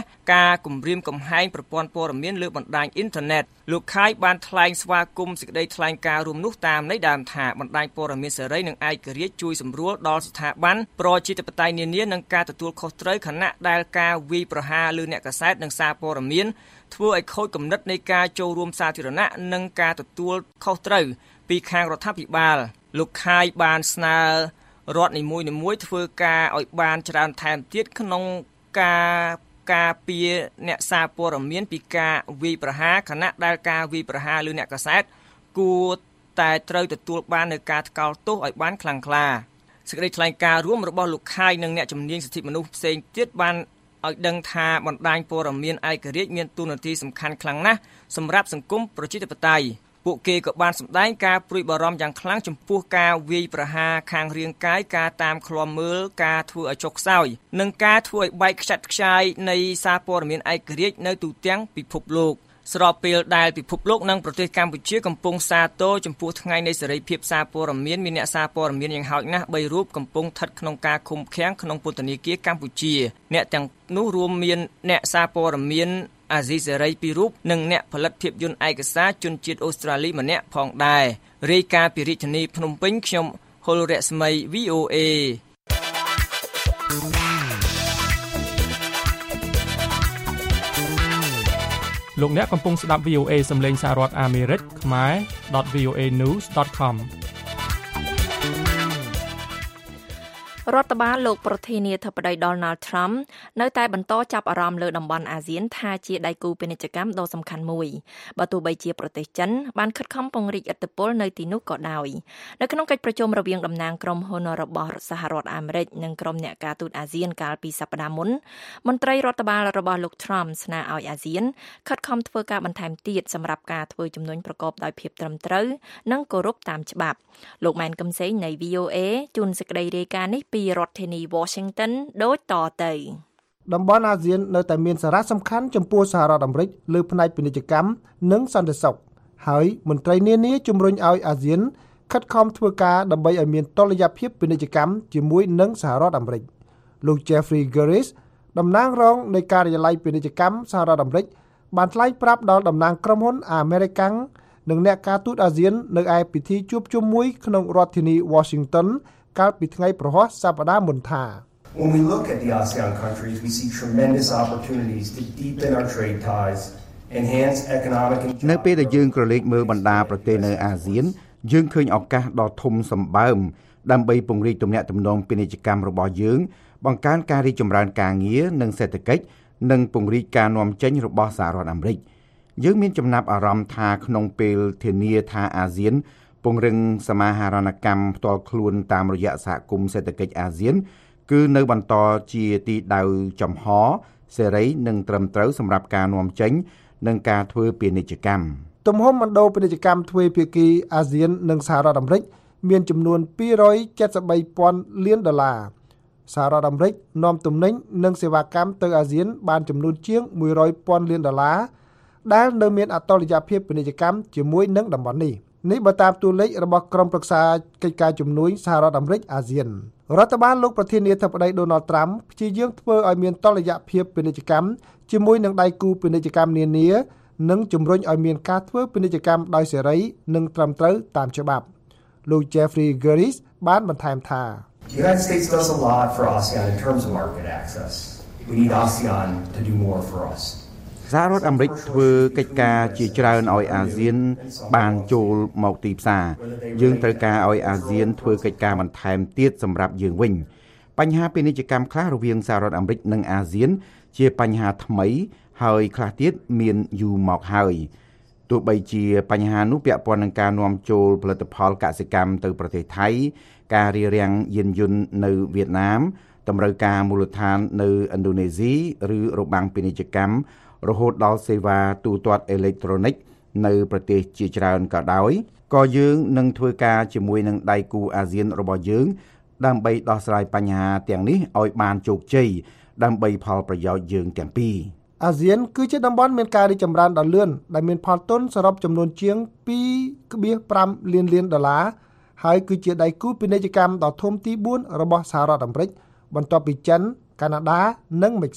ការគម្រាមកំហែងប្រព័ន្ធព័ត៌មានលើបណ្ដាញអ៊ីនធឺណិតលោកខៃបានថ្លែងស្វាគមន៍សេចក្តីថ្លែងការណ៍រួមនោះតាមន័យដើមថាបណ្ដាញព័ត៌មានសេរីនិងឯករាជ្យជួយសម្រួលដល់ស្ថាប័នប្រជាធិបតេយ្យនានានឹងការទទួលខុសត្រូវខណៈដែលការវាយប្រហារលើអ្នកកាសែតនិងសារព័ត៌មានធ្វើឲ្យខូចគំនិតនៃការចូលរួមសាធារណៈនិងការទទួលខុសត្រូវពីខាងរដ្ឋាភិបាលលោកខៃបានស្នើរដ្ឋនីមួយៗធ្វើការឲ្យបានច្រើនថែមទៀតក្នុងការការពារអ្នកសារព័ត៌មានពីការវាយប្រហារខណៈដែលការវាយប្រហារលើអ្នកកាសែតគួរតែត្រូវទទួលបាននូវការថ្កោលទោសឲ្យបានខ្លាំងក្លាសេចក្តីថ្លែងការណ៍រួមរបស់លោកខៃនិងអ្នកជំនាញសិទ្ធិមនុស្សផ្សេងទៀតបានឲ្យដឹងថាបណ្ដាញព័ត៌មានឯករាជ្យមានតួនាទីសំខាន់ខ្លាំងណាស់សម្រាប់សង្គមប្រជាធិបតេយ្យពួកគេក៏បានសម្ដែងការព្រួយបារម្ភយ៉ាងខ្លាំងចំពោះការវាយប្រហារខាងរាងកាយការតាមឃ្លាំមើលការធ្វើឲ្យចុះខ្សោយនិងការធ្វើឲ្យបែកខ្ចាត់ខ្ចាយនៃសារព័ត៌មានឯករាជ្យនៅទូទាំងពិភពលោកស្របពេលដែលពិភពលោកនិងប្រទេសកម្ពុជាកំពុងសាទរចំពោះថ្ងៃនៃសេរីភាពសារព័ត៌មានមានអ្នកសារព័ត៌មានយ៉ាងហោចណាស់បីរូបកំពុងស្ថិតក្នុងការឃុំឃាំងក្នុងពន្ធនាគារកម្ពុជាអ្នកទាំងនោះរួមមានអ្នកសារព័ត៌មានអាស៊ីសេរីពីររូបនិងអ្នកផលិតភាពយន្តឯកសារជនជាតិអូស្ត្រាលីម្នាក់ផងដែររាយការណ៍ពីរាជធានីភ្នំពេញខ្ញុំហុលរស្មី វី អូ เอលោកអ្នកកំពុងស្ដាប់ វី អូ เอ សំឡេងសហរដ្ឋអាមេរិកខ្មែរ ដត វី អូ เอ news ដត com រដ្ឋបាលលោកប្រធានាធិបតី Donald Trump នៅតែបន្តចាប់អារម្មណ៍លើតំបន់អាស៊ានថាជាដៃគូពាណិជ្ជកម្មដ៏សំខាន់មួយបើទោះបីជាប្រទេសចិនបានខិតខំពង្រីកឥទ្ធិពលនៅទីនោះក៏ដោយនៅក្នុងកិច្ចប្រជុំរវាងតំណាងក្រុមហ៊ុនរបស់សហរដ្ឋអាមេរិកនិងក្រុមអ្នកការទូតអាស៊ានកាលពីសប្តាហ៍មុនមន្ត្រីរដ្ឋបាលរបស់លោក Trump ស្នើឲ្យអាស៊ានខិតខំធ្វើការបន្ថែមទៀតសម្រាប់ការធ្វើជំនួញប្រកបដោយភាពត្រឹមត្រូវនិងគោរពតាមច្បាប់លោកម៉ែនកឹមសេងនៃ វី អូ เอ ជួនសេចក្តីរាយការណ៍នេះពីរដ្ឋធានី Washington ដូចតទៅតំបន់អាស៊ាននៅតែមានសារៈសំខាន់ចំពោះសហរដ្ឋអាមេរិកលើផ្នែកពាណិជ្ជកម្មនិងសន្តិសុខហើយមន្ត្រីនានាជំរុញឲ្យអាស៊ានខិតខំធ្វើការដើម្បីឲ្យមានតុល្យភាពពាណិជ្ជកម្មជាមួយនឹងសហរដ្ឋអាមេរិកលោក Jeffrey Gerris តំណាងរងនៃការិយាល័យពាណិជ្ជកម្មសហរដ្ឋអាមេរិកបានថ្លែងប្រាប់ដល់តំណាងក្រុមហ៊ុន American និងអ្នកការទូតអាស៊ាននៅឯពិធីជួបជុំមួយក្នុងរដ្ឋធានី Washington កាលពីថ្ងៃប្រហ័សសប្តាហ៍មុនថា When we look at the ASEAN countries, we see tremendous opportunities to deepen our trade ties, enhance economic and នៅពេលដែលយើងក្រឡេកមើលបណ្ដាប្រទេសនៅអាស៊ានយើងឃើញឱកាសដ៏ធំសម្បើមដើម្បីពង្រីកទំនាក់ទំនងពាណិជ្ជកម្មរបស់យើងបង្កើនការរីកចម្រើនការងារនិងសេដ្ឋកិច្ចនិងពង្រីកការនាំចេញរបស់សហរដ្ឋអាមេរិកយើងមានចំណាប់អារម្មណ៍ថាក្នុងពេលធានាថាអាស៊ានពង្រឹងសមាហរណកម្មផ្ទាល់ខ្លួនតាមរយៈសហគមន៍សេដ្ឋកិច្ចអាស៊ានគឺនៅបន្តជាទីដៅចំហសេរីនិងត្រឹមត្រូវសម្រាប់ការនាំចេញនិងការធ្វើពាណិជ្ជកម្មទំហំមណ្ឌលពាណិជ្ជកម្មទ្វេភាគីអាស៊ាននិងសហរដ្ឋអាមេរិកមានចំនួនពីររយเจ็ดสิบสามពាន់លានដុល្លារសហរដ្ឋអាមេរិកនាំទំនិញនិងសេវាកម្មទៅអាស៊ានបានចំនួនជាងមួយរយពាន់លានដុល្លារដែលនៅមានអតុល្យភាពពាណិជ្ជកម្មជាមួយនឹងតំបន់នេះនេះបើតាមតួលេខរបស់ក្រុមប្រឹក្សាកិច្ចការជំនួយសហរដ្ឋអាមេរិកអាស៊ានរដ្ឋបាលលោកប្រធានាធិបតី Donald Trump ព្យាយាមធ្វើឲ្យមានតុល្យភាពពាណិជ្ជកម្មជាមួយនឹងដៃគូពាណិជ្ជកម្មនានានិងជំរុញឲ្យមានការធ្វើពាណិជ្ជកម្មដោយសេរីនិងត្រឹមត្រូវតាមច្បាប់លោក Jeffrey Gerris បានបន្ថែមថា The United States does a lot for ASEAN in terms of market access. We need ASEAN to do more for us. សហរដ្ឋអាមេរិកធ្វើកិច្ចការជាច្រើនឲ្យអាស៊ានបានចូលមកទីផ្សារយើងត្រូវការឲ្យអាស៊ានធ្វើកិច្ចការបន្ថែមទៀតសម្រាប់យើងវិញបញ្ហាពាណិជ្ជកម្មខ្លះរវាងសហរដ្ឋអាមេរិកនិងអាស៊ានជាបញ្ហាថ្មីហើយខ្លះទៀតមានយូរមកហើយទោះបីជាបញ្ហានោះពាក់ព័ន្ធនឹងការនាំចូលផលិតផលកសិកម្មទៅប្រទេសថៃការរារាំងយានយន្តនៅវៀតណាមតម្រូវការមូលដ្ឋាននៅឥណ្ឌូនេស៊ីឬរបាំងពាណិជ្ជកម្មរហូតដល់សេវាទូទាត់អេឡិចត្រូនិកនៅប្រទេសជាច្រើនក៏ដោយក៏យើងនឹងធ្វើការជាមួយនឹងដៃគូអាស៊ានរបស់យើងដើម្បីដោះស្រាយបញ្ហាទាំងនេះឲ្យបានជោគជ័យដើម្បីផលប្រយោជន៍យើងទាំងពីរអាស៊ានគឺជាតំបន់មានការរីកចម្រើនដ៏លឿនដែលមានផលទុនសរុបចំនួនជាង ពីរភាគី5លានលានដុល្លារហើយគឺជាដៃគូពាណិជ្ជកម្មដ៏ធំទីបួនរបស់សហរដ្ឋអាមេរិកបន្ទាប់ពីចិនកាណាដានិងមិចស៊ិក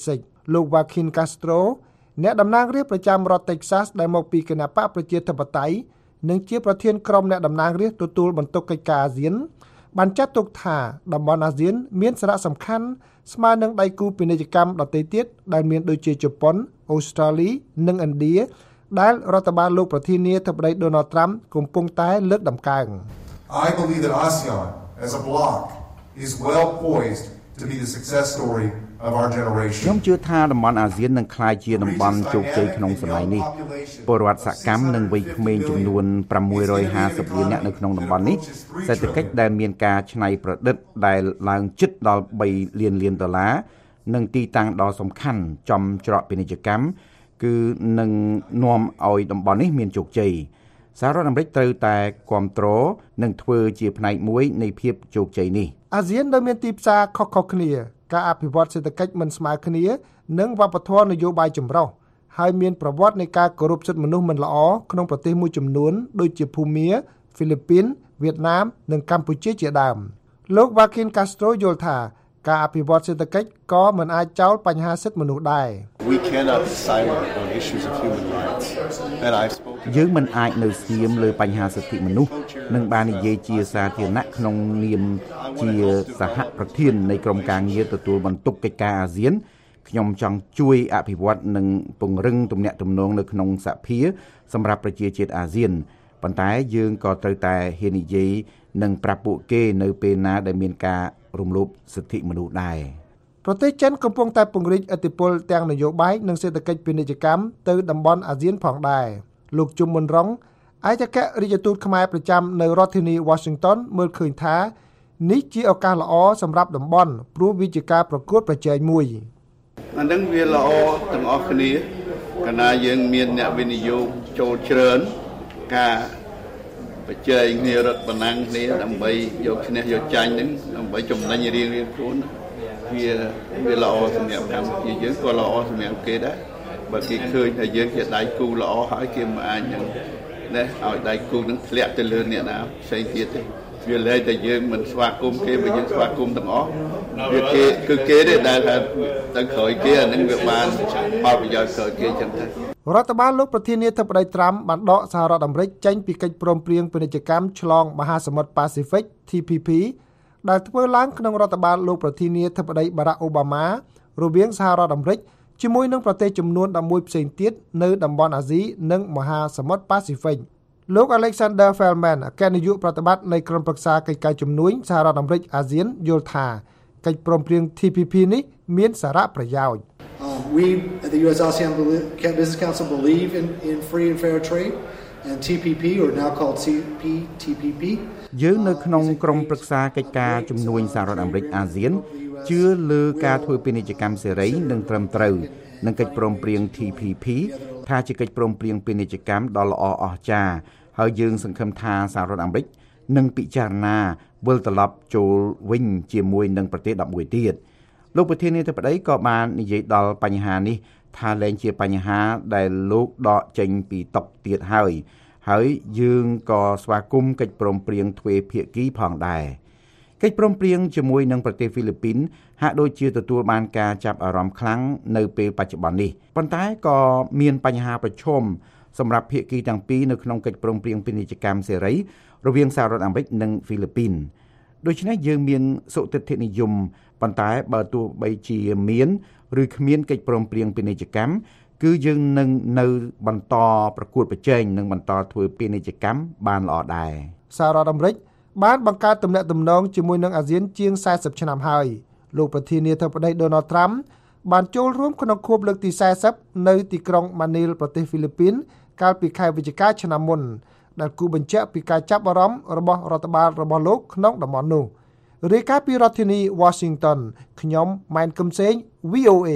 លោក Joaquin Castro អ្នកតំណាងរាស្ត្រប្រចាំរដ្ឋ Texas ដែលមកពីគណបកប្រជាធិបតេយ្យនិងជាប្រធានក្រុមអ្នកតំណាងរាស្ត្រទទួលបន្ទុកកិច្ចការអាស៊ានបានចាត់ទុកថាតំបន់អាស៊ានមានសារៈសំខាន់ស្មើនឹងដៃគូពាណិជ្ជកម្មដទៃទៀតដែលមានដូចជាជប៉ុន អូស្ត្រាលី និងឥណ្ឌាដែលរដ្ឋបាលលោកប្រធានាធិបតី Donald Trump កំពុងតែលើកតម្កើង I believe that ASEAN as a bloc is well poised to be the success story of our generation ខ្ញុំជឿថាតំបន់អាស៊ាននឹងក្លាយជាតំបន់ជោគជ័យក្នុងសម័យនេះពលរដ្ឋសកម្មនិងវ័យក្មេងចំនួនប្រាំមួយរយហាសិបលាននាក់នៅក្នុងតំបន់នេះសេដ្ឋកិច្ចដែលមានការច្នៃប្រឌិតដែលឡើងជិតដល់បីលានលានដុល្លារនិងទីតាំងដ៏សំខាន់ចំច្រកពាណិជ្ជកម្មគឺនឹងនាំឲ្យតំបន់នេះមានជោគជ័យសហរដ្ឋអាមេរិកត្រូវតែគ្រប់គ្រងនិងធ្វើជាផ្នែកមួយនៃភាពជោគជ័យនេះអាស៊ានដែលមានទីផ្សារខុសៗគ្នាការអភិវឌ្ឍសេដ្ឋកិច្ចមិនស្មើគ្នានិងវប្បធម៌នយោបាយចម្រុះហើយមានប្រវត្តិនៃការគោរពសិទ្ធិមនុស្សមិនល្អក្នុងប្រទេសមួយចំនួនដូចជាភូមាហ្វីលីពីនវៀតណាមនិងកម្ពុជាជាដើមលោក Joaquin Castro យល់ថាការអភិវឌ្ឍសេដ្ឋកិច្ចក៏មិនអាចចោលបញ្ហាសិទ្ធិមនុស្សដែរ We cannot be silent on issues of human rights. And I've spoken យើងមិនអាចនៅស្ងៀមលើបញ្ហាសិទ្ធិមនុស្សនិងបាននិយាយជាសាធារណៈក្នុងនាមជាសហប្រធាននៃក្រុមការងារទទួលបន្ទុកកិច្ចការអាស៊ានខ្ញុំចង់ជួយអភិវឌ្ឍនិងពង្រឹងទំនាក់ទំនងនៅក្នុងសហភាសម្រាប់ប្រជាជាតិអាស៊ានប៉ុន្តែយើងក៏ត្រូវតែហ៊ាននិយាយនិងប្រាប់ពួកគេនៅពេលណាដែលមានការរំលោភសិទ្ធិមនុស្សដែរប្រទេសចិនកំពុងតែពង្រីកឥទ្ធិពលទាំងនយោបាយនិងសេដ្ឋកិច្ចពាណិជ្ជកម្មទៅតំបន់អាស៊ានផងដែរលោកជុំមុនរងឯកអគ្គរដ្ឋទូតខ្មែរប្រចាំនៅរដ្ឋធានី Washington មើលឃើញថានេះជាឱកាសល្អសម្រាប់តំបន់ព្រោះវាជាការប្រកួតប្រជែងមួយអានឹងវាល្អទាំងអស់គ្នាកាលណាយើងមានអ្នកវិនិយោគចូលច្រើនការប្រជែងគ្នារត់បណ្ណាំងគ្នាដើម្បីយកឈ្នះយកចាញ់ហ្នឹងដើម្បីចំណេញរៀងរៀងខ្លួនវាវាល្អសម្រាប់កម្ពុជាយើងក៏ល្អសម្រាប់គេដែរបើគេឃើញថាយើងជាដៃគូល្អហើយគេមិនអាចនឹងណែឲ្យដៃគូនឹងធ្លាក់ទៅលើអ្នកណាផ្សេងទៀតទេវាលែងតែយើងមិនស្វាគមន៍គេបើយើងស្វាគមន៍ទាំងអស់វាគេគឺគេទេដែលថាទៅក្រោយគេអានឹងវាបានផលប្រយោជន៍ក្រោយគេចឹងទៅរដ្ឋបាលលោកប្រធានាធិបតី Trump បានដកសហរដ្ឋអាមេរិកចេញពីកិច្ចព្រមព្រៀងពាណិជ្ជកម្មឆ្លងមហាសមុទ្រប៉ាស៊ីហ្វិក T P P ដែលធ្វើឡើងក្នុងរដ្ឋបាលលោកប្រធានាធិបតី Barack Obama រវាងសហរដ្ឋអាមេរិកជាមួយនឹងប្រទេសចំនួនដប់មួយផ្សេងទៀតនៅតំបន់អាស៊ីនិងមហាសមុទ្រប៉ាស៊ីហ្វិកលោក Alexander Feldman អគ្គនាយកប្រតិបត្តិនៃក្រុមប្រឹក្សាកិច្ចការជំនួយសហរដ្ឋអាមេរិកអាស៊ានយល់ថាកិច្ចព្រមព្រៀង T P P នេះមានសារៈប្រយោជន៍ Um, we at the U S ASEAN Business Council believe in, in free and fair trade and T P P or now called C P T P P យើងនៅក្នុងក្រុមប្រឹក្សាកិច្ចការជំនួយសហរដ្ឋអាមេរិកអាស៊ានជឿលើការធ្វើពាណិជ្ជកម្មសេរីនិងត្រឹមត្រូវនិងកិច្ចព្រមព្រៀង T P P ថាជាកិច្ចព្រមព្រៀងពាណិជ្ជកម្មដ៏ល្អអស្ចារ្យហើយយើងសង្ឃឹមថាសហរដ្ឋអាមេរិកនឹងពិចារណាវិលត្រឡប់ចូលវិញជាមួយនឹងប្រទេសដប់មួយទៀតលោកប្រធានាធិបតីក៏បាននិយាយដល់បញ្ហានេះថាលែងជាបញ្ហាដែលលោកដកចេញពីតុទៀតហើយហើយយើងក៏ស្វាគមន៍កិច្ចព្រមព្រៀងទ្វេភាគីផងដែរកិច្ចព្រមព្រៀងជាមួយនឹងប្រទេសហ្វីលីពីនហាក់ដូចជាទទួលបានការចាប់អារម្មណ៍ខ្លាំងនៅពេលបច្ចុប្បន្ននេះប៉ុន្តែក៏មានបញ្ហាប្រឈមសម្រាប់ភាគីទាំងពីរនៅក្នុងកិច្ចព្រមព្រៀងពាណិជ្ជកម្មសេរីរវាងសហរដ្ឋអាមេរិកនិងហ្វីលីពីនដូច្នេះយើងមានសុទិដ្ឋិនិយមប៉ុន្តែបើទោះបីជាមានឬគ្មានកិច្ចព្រមព្រៀងពាណិជ្ជកម្មគឺយើងនឹងនៅបន្តប្រកួតប្រជែងនិងបន្តធ្វើពាណិជ្ជកម្មបានល្អដែរសហរដ្ឋអាមេរិកបានបង្កើតទំនាក់ទំនងជាមួយនឹងអាស៊ានជាងសែសិបឆ្នាំហើយលោកប្រធានាធិបតី Donald Trump បានចូលរួមក្នុងខួបលើកទីសែសិបនៅទីក្រុងម៉ានីលប្រទេសហ្វីលីពីនកាលពីខែវិច្ឆិកាឆ្នាំមុនដែលគូបញ្ជាក់ពីការចាប់អារម្មណ៍របស់រដ្ឋបាលរបស់លោកក្នុងតំបន់នោះរាយការណ៍ពីរដ្ឋធានី Washington ខ្ញុំម៉ែនគឹមសេង V O A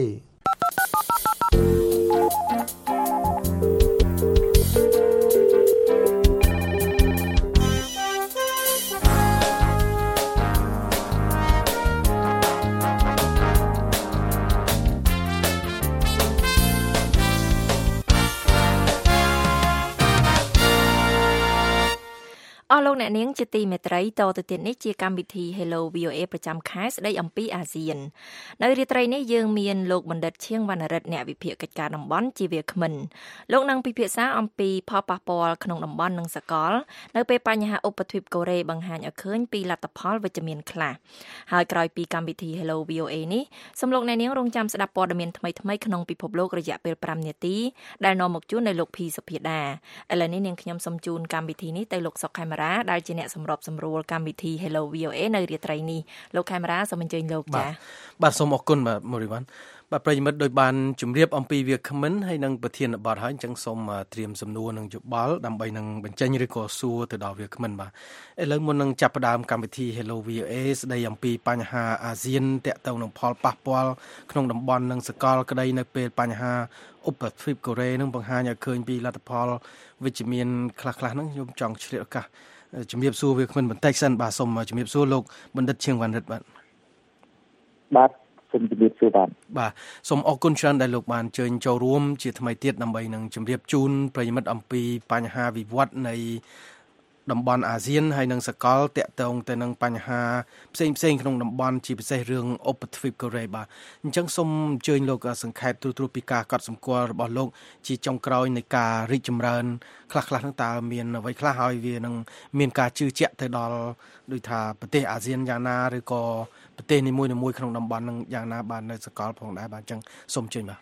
អស់លោកអ្នកនាងជាទីមេត្រីតទៅទៀតនេះជាកម្មវិធី Hello វី អូ เอ ប្រចាំខែស្ដីអំពីអាស៊ាននៅរាត្រីនេះយើងមានលោកបណ្ឌិតឈៀងវណ្ណរិទ្ធអ្នកវិភាគកិច្ចការតំបន់ជាវាគ្មិនលោកនឹងពិភាក្សាអំពីផលប៉ះពាល់ក្នុងតំបន់និងសកលនៅពេលបញ្ហាឧបទ្វីបកូរ៉េបង្ហាញឲ្យឃើញពីលទ្ធផលវិជ្ជមានខ្លះហើយក្រោយពីកម្មវិធី Hello វី អូ เอ នេះសូមលោកអ្នកនាងរងចាំស្ដាប់ព័ត៌មានថ្មីៗក្នុងពិភពលោករយៈពេលប្រាំនាទីដែលនាំមកជូននៅលោកភីសុភាដាឥឡូវនេះនាងខ្ញុំសូមជូនកម្មវិធីនេះទៅលោកសុកខេមរាដែលជាអ្នកសម្របសម្រួលកម្មវិធី Hello វី អូ เอ នៅរាត្រីនេះលោកខេមរាសូមអញ្ជើញលោកចា៎បាទសូមអរគុណបាទមូរីវ៉ាន់បាទប្រិយមិត្តដោយបានជម្រាបអំពីវាគ្មិនហើយនឹងប្រធានបទហើយអញ្ចឹងសូមត្រៀមសំណួរនិងយោបល់ដើម្បីនឹងបញ្ចេញឬក៏សួរទៅដល់វាគ្មិនបាទឥឡូវមុននឹងចាប់ផ្ដើមកម្មវិធី Hello វី អូ เอ ស្ដីអំពីបញ្ហាអាស៊ានតាក់ទងនឹងផលប៉ះពាល់ក្នុងតំបន់និងសកលក្តីនៅពេលបញ្ហាឧបទ្វីបកូរ៉េនឹងបង្ហាញឲ្យឃើញពីលទ្ធផលវិជ្ជមានខ្លះៗហ្នឹងខ្ញុំចង់ឆ្លៀតឱកាសជំរាបសួរវាគ្មិនបន្តិចសិនបាទសូមជំរាបសួរលោកបណ្ឌិតឈៀងវណ្ណរិទ្ធបាទបាទសូមជំរាបសួរបាទបាទសូមអរគុណច្រើនដែលលោកបានអញ្ជើញចូលរួមជាថ្មីទៀតដើម្បីនឹងជំរាបជូនប្រិយមិត្តអំពីបញ្ហាវិវត្តនៃតំបន់អាស៊ានហើយនិងសកលតាក់ទងទៅនឹងបញ្ហាផ្សេងផ្សេងក្នុងតំបន់ជាពិសេសរឿងឧបទ្វីបកូរ៉េបាទអញ្ចឹងសូមអញ្ជើញលោកសង្ខេបទូទៅពីការកត់សម្គាល់របស់លោកជាចុងក្រោយនៃការរីកចម្រើនខ្លះៗហ្នឹងតើមានអ្វីខ្លះហើយវានឹងមានការជឿជាក់ទៅដល់ដូចថាប្រទេសអាស៊ានយ៉ាងណាឬក៏ប្រទេសនីមួយៗក្នុងតំបន់ហ្នឹងយ៉ាងណាបាននៅសកលផងដែរបាទអញ្ចឹងសូមអញ្ជើញបាទ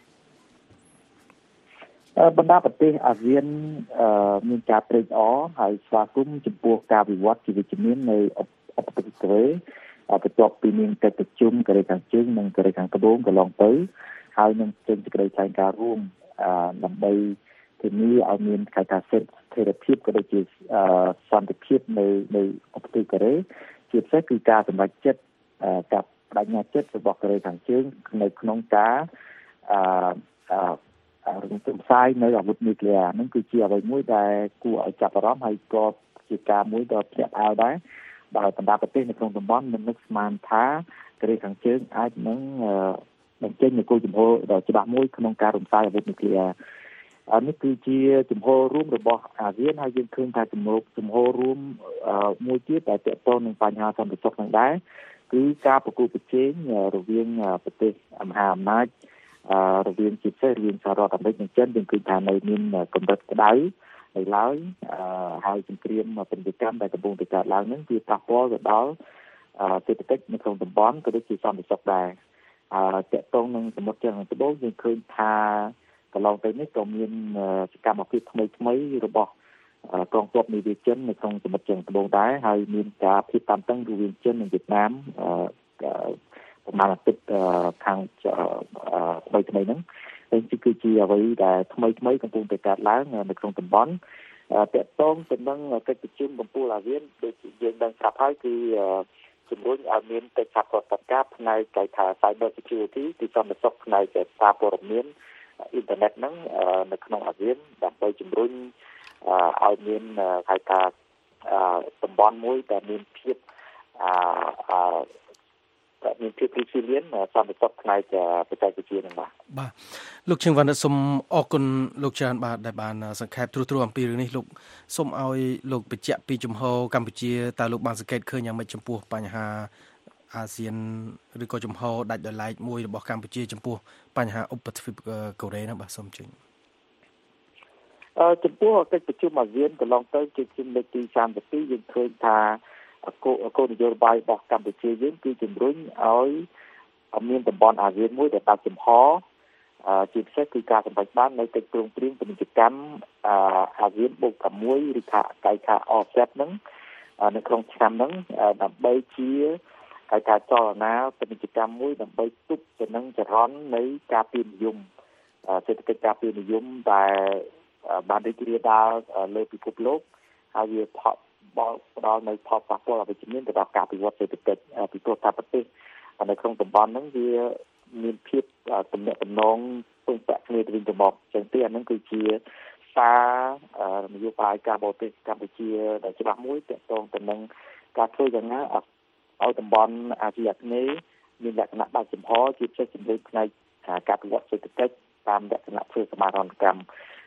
បណ្ដាប្រទេសអាស៊ានមានការត្រេកអរហើយស្វាគមន៍ចំពោះការវិវត្តជាវិជ្ជមាននៃឧបទ្វីបកូរ៉េបន្ទាប់ពីមានកិច្ចប្រជុំកូរ៉េខាងជើងនិងកូរ៉េខាងត្បូងកន្លងទៅហើយនឹងចេញសេចក្តីថ្លែងការណ៍រួមដើម្បីធានាឲ្យមានការការសិទ្ធិស្ថិរភាពក៏ដូចជាសន្តិភាពនៅនៅឧបទ្វីបកូរ៉េជាពិសេសគឺការសម្រេចចិត្តការបដិញ្ញាចិត្តរបស់កូរ៉េខាងជើងនៅក្នុងការអឺរំពឹងផ្សាយនៅអាវុធនុយក្លេអ៊ែរហ្នឹងគឺជាអ្វីមួយដែលគួរឲ្យចាប់អារម្មណ៍ហើយក៏ជាការមួយដ៏ភ្ញាក់ផ្អើលដែរដោយបណ្ដាប្រទេសនៅក្នុងតំបន់មិននឹកស្មានថាកូរ៉េខាងជើងអាចនឹងបញ្ចេញនូវគោលជំហរដ៏ច្បាស់មួយក្នុងការរំសាយអាវុធនុយក្លេអ៊ែរអានេះគឺជាជំហររួមរបស់អាស៊ានហើយយើងឃើញថាជំហរជំហររួមមួយទៀតដែលទាក់ទងនឹងបញ្ហាសន្តិសុខនឹងដែរគឺការប្រកួតប្រជែងរវាងប្រទេសមហាអំណាចរវាងជាពិសេសរវាងសហរដ្ឋអាមេរិកនិងចិនយើងឃើញថានៅមានកម្រិតក្តៅហើយឡើយហើយសង្គ្រាមពាណិជ្ជកម្មដែលកំពុងតែកើតឡើងហ្នឹងវាប៉ះពាល់ទៅដល់សេដ្ឋកិច្ចនៅក្នុងតំបន់ក៏ដូចជាសន្តិសុខដែរទាក់ទងនឹងសមុទ្រចិនខាងត្បូងយើងឃើញថាកន្លងទៅនេះក៏មានសកម្មភាពថ្មីថ្មីរបស់កងទ័ពនាវាចិននៅក្នុងសមុទ្រចិនខាងត្បូងដែរហើយមានការភាពតានតឹងរវាងចិននិងវៀតណាមប្រមាណអាទិត្យខាងថ្មីថ្មីហ្នឹងហើយគឺជាអ្វីដែលថ្មីថ្មីកំពុងតែកើតឡើងនៅក្នុងតំបន់តកតងទៅនឹងកិច្ចប្រជុំកំពូលអាស៊ានដូចយើងដឹងស្រាប់ហើយគឺជំរុញឲ្យមានកិច្ចសហប្រតិបត្តិការផ្នែកគេថា Cyber Security ទីសន្តិសុខផ្នែកសារព័ត៌មានអ៊ីនធឺណិតហ្នឹងនៅក្នុងអាស៊ានដើម្បីជំរុញឲ្យមានគេថាតំបន់មួយដែលមានភាពអឺមានភាពរីករាយលៀនសន្តិសុខផ្នែកបច្ចេកវិទ្យាហ្នឹងបាទបាទលោកឈឹងវណ្ណសូមអរគុណលោកច្រើនបាទដែលបានសង្ខេបទ្រុសទ្រអំពីរឿងនេះលោកសូមឲ្យលោកបញ្ជាក់ពីជំហរកម្ពុជាតើលោកបានសង្កេតឃើញយ៉ាងម៉េចចំពោះបញ្ហាអាស៊ានឬក៏ជំហរដាច់ដោយឡែកមួយរបស់កម្ពុជាចំពោះបញ្ហាឧបទ្វីបកូរ៉េហ្នឹងបាទសូមជឿអឺចំពោះកិច្ចប្រជុំអាស៊ានកន្លងទៅជាជំនុំទីសាមសិបពីរយើងឃើញថាគោលនយោបាយរបស់កម្ពុជាយើងគឺជំរុញឲ្យមានតំបន់អាស៊ានមួយដែលបើកចំហជាពិសេសគឺការសម្រេចបាននៅកិច្ចព្រមព្រៀងពាណិជ្ជកម្មអាស៊ានបូកមួយឬថាកៃថា អ សេត ហ្នឹងនៅក្នុងឆ្នាំហ្នឹងដើម្បីជាកៃថាចលនាពាណិជ្ជកម្មមួយដើម្បីទប់ទៅនឹងចរន្តនៃការពារនិយមសេដ្ឋកិច្ចការពារនិយមដែលបានរីករាលដាលលើពិភពលោកហើយវាផកផ្ដល់នៅផលប៉ះពាល់អវិជ្ជមានទៅដល់ការវិវត្តសេដ្ឋកិច្ចពីព្រោះថាប្រទេសនៅក្នុងតំបន់ហ្នឹងវាមានភាពទំនាក់ទំនងពឹងពាក់គ្នាទៅវិញទៅមកចឹងទេអាហ្នឹងគឺជាសារនយោបាយការបរទេសកម្ពុជាដែលច្បាស់មួយទាក់ទងទៅនឹងការធ្វើយ៉ាងណាឲ្យតំបន់អាស៊ីអាគ្នេយ៍មានលក្ខណៈបើកចំហជាពិសេសជំរុញផ្នែកការវិវត្តសេដ្ឋកិច្ចតាមលក្ខណៈធ្វើសមាហរណកម្ម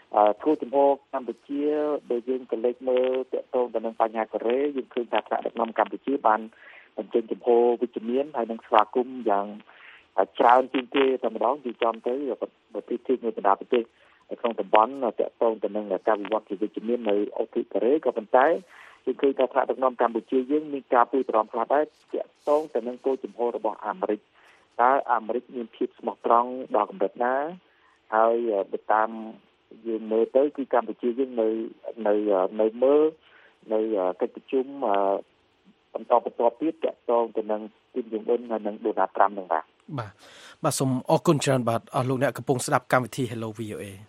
ធ្វើចំហកម្ពុជាដែលយើងក៏លេចមើលតកតងទៅនឹងបញ្ហាកូរ៉េយើងឃើញថាថ្នាក់ដឹកនាំកម្ពុជាបានបញ្ចេញចំហវិជ្ជមានហើយនឹងស្វាគមន៍យ៉ាងច្រើនជាងគេតែម្ដងគឺចំទៅប្រទេសទីមួយបណ្ដាប្រទេសក្នុងតំបន់តកតងទៅនឹងការវិវត្តវិជ្ជមាននៅអូស្ត្រាលីកូរ៉េក៏ប៉ុន្តែគឺឃើញថាថ្នាក់ដឹកនាំកម្ពុជាយើងមានការព្រួយបារម្ភខ្លះដែរទាក់ទងទៅនឹងគោលចំហរបស់អាមេរិកតើអាមេរិកមានភាពស្មោះត្រង់ដល់កម្រិតណាហើយទៅតាមយើងមើលទៅគឺកម្ពុជាយើងនៅនៅនៅមើលនៅកិច្ចប្រជុំបន្តបន្តទៀតទាក់ទងទៅនឹងទីជំនុំហើយនឹងដូណាល់ត្រាំនឹងបាទបាទបាទសូមអរគុណច្រើនបាទអស់លោកអ្នកកំពុងស្ដាប់កម្មវិធី Hello វី អូ เอ